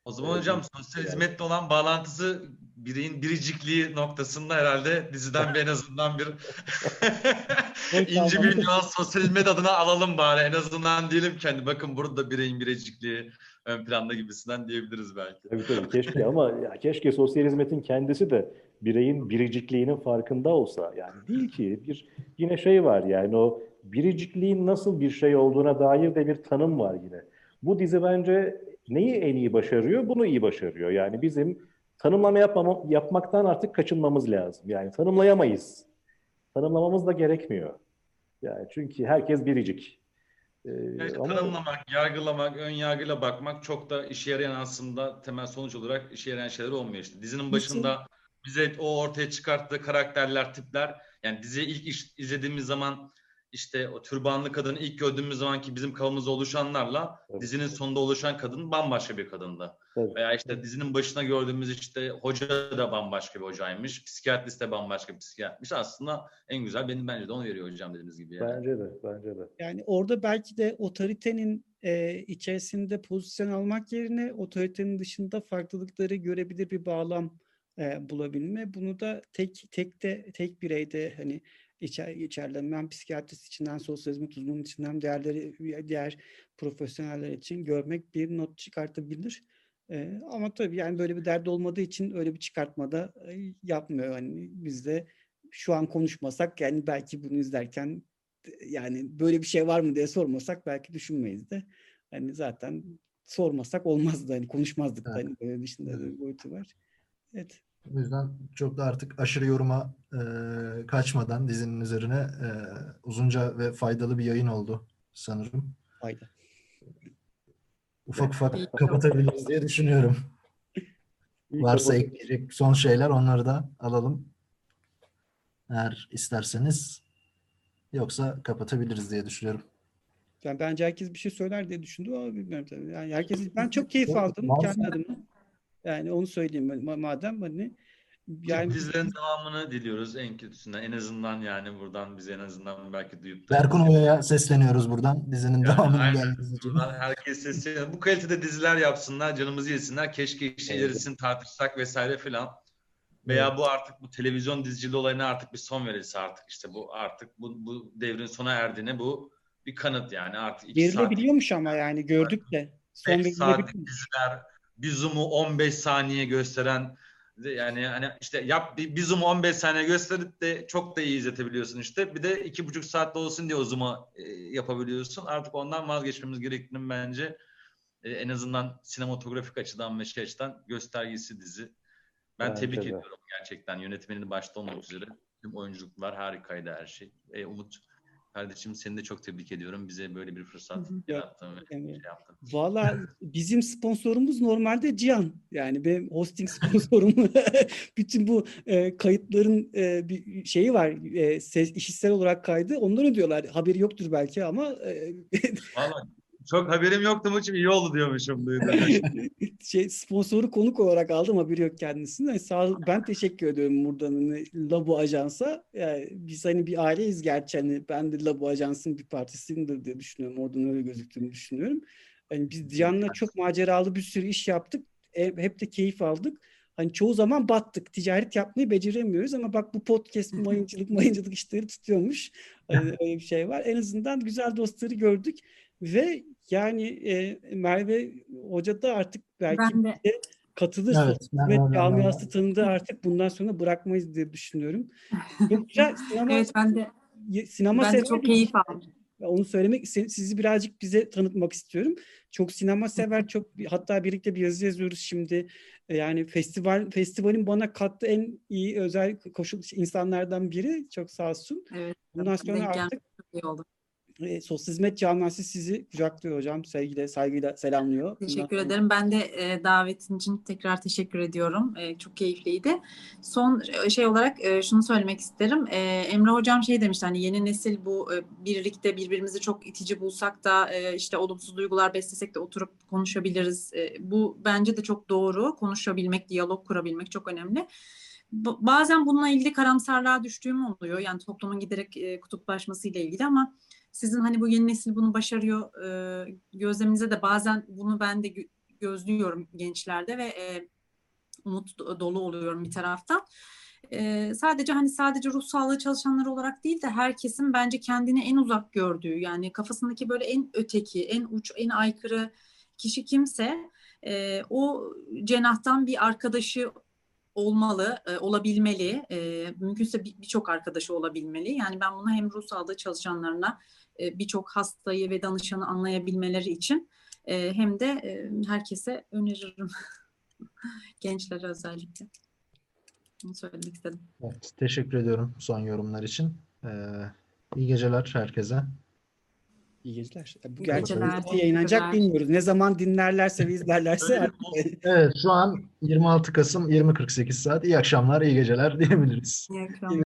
O zaman hocam sosyal hizmetle olan bağlantısı bireyin biricikliği noktasında herhalde diziden bir en azından bir ince bir nüans sosyal hizmet adına alalım bari. En azından diyelim ki hani bakın burada bireyin biricikliği ön planda gibisinden diyebiliriz belki. Tabii tabii keşke ama ya keşke sosyal hizmetin kendisi de bireyin biricikliğinin farkında olsa. Yani değil ki bir yine şey var yani o biricikliğin nasıl bir şey olduğuna dair de bir tanım var yine. Bu dizi bence neyi en iyi başarıyor? Bunu iyi başarıyor. Yani bizim tanımlama yapmama, yapmaktan artık kaçınmamız lazım. Yani tanımlayamayız. Tanımlamamız da gerekmiyor. Yani çünkü herkes biricik. Ee, Yani işte ama tanımlamak, yargılamak, ön yargıyla bakmak çok da işe yarayan aslında temel sonuç olarak işe yarayan şeyler olmuyor işte. Dizinin başında bize o ortaya çıkarttığı karakterler, tipler yani diziyi ilk iş- izlediğimiz zaman işte o türbanlı kadını ilk gördüğümüz zamanki bizim kafamızda oluşanlarla Evet. dizinin sonunda oluşan kadın bambaşka bir kadındı. Evet. Veya işte dizinin başına gördüğümüz işte hoca da bambaşka bir hocaymış, psikiyatrist de bambaşka bir psikiyatrist. Aslında en güzel benim bence de onu veriyor hocam dediğiniz gibi yani. bence de, bence de. Yani orada belki de otoritenin e, içerisinde pozisyon almak yerine otoritenin dışında farklılıkları görebilir bir bağlam e, bulabilme. Bunu da tek tek de tek bireyde hani içer, içeriden ben psikiyatrist içinden, sosyal hizmet uzmanı içinden diğerleri diğer profesyoneller için görmek bir not çıkartabilir. E, ama tabii yani böyle bir derdi olmadığı için öyle bir çıkartmada e, yapmıyor. Hani biz de şu an konuşmasak yani belki bunu izlerken yani böyle bir şey var mı diye sormasak belki düşünmeyiz de. Hani zaten sormasak olmazdı. Hani konuşmazdık da. Evet. Hani böyle dışında da bir boyutu var. Evet. O yüzden çok da artık aşırı yoruma e, kaçmadan dizinin üzerine e, uzunca ve faydalı bir yayın oldu sanırım. Fayda. Ufak ufak İyi. kapatabiliriz diye düşünüyorum. İyi Varsa kapat- ekleyecek son şeyler onları da alalım. Eğer isterseniz yoksa kapatabiliriz diye düşünüyorum. Yani bence herkes bir şey söyler diye düşündüm ama bilmiyorum tabii. Yani herkes ben çok keyif aldım Varsa- kendi adıma. Yani onu söyleyeyim ma- madem hani yani Dizilerin devamını diliyoruz en kötüsünden. En azından yani buradan bize en azından belki duyup da Berkun Oya'ya sesleniyoruz buradan. Dizinin yani devamının aynen. gelmesi için. Buradan herkes sesleniyor. Bu kalitede diziler yapsınlar, canımızı yesinler. Keşke işte Evet. ilerisini tartışsak vesaire filan. Veya bu artık bu televizyon diziciliği olayına artık bir son verilse artık işte bu artık bu, bu devrin sona erdiğine bu bir kanıt yani artık iki saatlik, verilebiliyormuş ama yani gördük de son beş saatlik verilebiliyor. diziler, bir zoom'u on beş saniye gösteren yani hani işte yap bir, bir zoom'u on beş saniye gösterip de çok da iyi izletebiliyorsun işte. Bir de iki buçuk saatte olsun diye o zoom'u e, yapabiliyorsun. Artık ondan vazgeçmemiz gerektiğini bence e, en azından sinematografik açıdan ve şey açıdan göstergesi dizi. Ben Bence tebrik de. ediyorum gerçekten. Yönetmeninin başta olmak üzere. Tüm oyunculuklar harikaydı her şey. E, Umut kardeşim seni de çok tebrik ediyorum. Bize böyle bir fırsat Hı hı. yarattın ve Yani, şey yaptın. valla bizim sponsorumuz normalde Cihan. Yani benim hosting sponsorum. Bütün bu e, kayıtların e, bir şeyi var. E, ses, işitsel olarak kaydı. Ondan ödüyorlar. Haberi yoktur belki ama e, Vallahi çok haberim yoktu mu için iyi oldu diyormuşum duyduğum için. şey sponsoru konuk olarak aldım, haberi yok kendisine. Sağ ol- ben teşekkür ediyorum buradan hani Labu Ajans'a. Yani biz hani bir aileyiz gerçi, hani ben de Labu Ajans'ın bir partisiyimdir diye düşünüyorum. Oradan öyle gözüktüğünü düşünüyorum. Hani biz Cihan'la çok maceralı bir sürü iş yaptık. E, hep de keyif aldık. Hani çoğu zaman battık. Ticaret yapmayı beceremiyoruz ama bak bu podcast mayıncılık mayıncılık işleri tutuyormuş. Hani öyle bir şey var. En azından güzel dostları gördük. Ve yani e, Merve Hoca da artık belki Ben de bize katılır. Evet, Sosyal ben- hizmet ben- camiası tanıdığı artık bundan sonra bırakmayız diye düşünüyorum. Çok güzel sinema, evet ben de sinema ben de sever çok bir keyif aldım. onu söylemek, sizi birazcık bize tanıtmak istiyorum. Çok sinema sever, çok hatta birlikte bir yazı yazıyoruz şimdi. Yani festival festivalin bana kattığı en iyi özel koşul insanlardan biri. Çok sağ olsun. Evet. Bundan sonra denk artık gelmek çok iyi oldu. e, sosyal hizmet camiası sizi kucaklıyor hocam. Sevgiyle, saygıyla selamlıyor. Bundan Teşekkür sonra- ederim. Ben de e, davetin için tekrar teşekkür ediyorum. E, çok keyifliydi. Son e, şey olarak e, şunu söylemek isterim. E, Emre Hocam şey demişti, hani yeni nesil bu e, birlikte birbirimizi çok itici bulsak da e, işte olumsuz duygular beslesek de oturup konuşabiliriz. E, bu bence de çok doğru. Konuşabilmek, diyalog kurabilmek çok önemli. B- bazen bununla ilgili karamsarlığa düştüğüm oluyor. Yani toplumun giderek e, kutuplaşması ile ilgili ama sizin hani bu yeni nesil bunu başarıyor e, gözleminize de bazen bunu ben de gözlüyorum gençlerde ve e, umut dolu oluyorum bir taraftan. Ee, sadece hani sadece ruh sağlığı çalışanları olarak değil de herkesin bence kendini en uzak gördüğü, yani kafasındaki böyle en öteki, en uç, en aykırı kişi kimse e, o cenahtan bir arkadaşı olmalı, e, olabilmeli. E, mümkünse bir- birçok arkadaşı olabilmeli. Yani ben bunu hem ruh sağlığı çalışanlarına e, birçok hastayı ve danışanı anlayabilmeleri için e, hem de e, herkese öneririm. Gençlere özellikle. Bunu söylemek istedim. Evet, teşekkür ediyorum son yorumlar için. Ee, iyi geceler herkese. İyi geceler. Bu İyi gerçi geceler, nasıl yayınlanacak teşekkürler. bilmiyoruz. Ne zaman dinlerlerse ve izlerlerse Öyle artık bir- Evet, şu an yirmi altı Kasım yirmi kırk sekiz saat. İyi akşamlar, iyi geceler diyebiliriz. İyi akşamlar.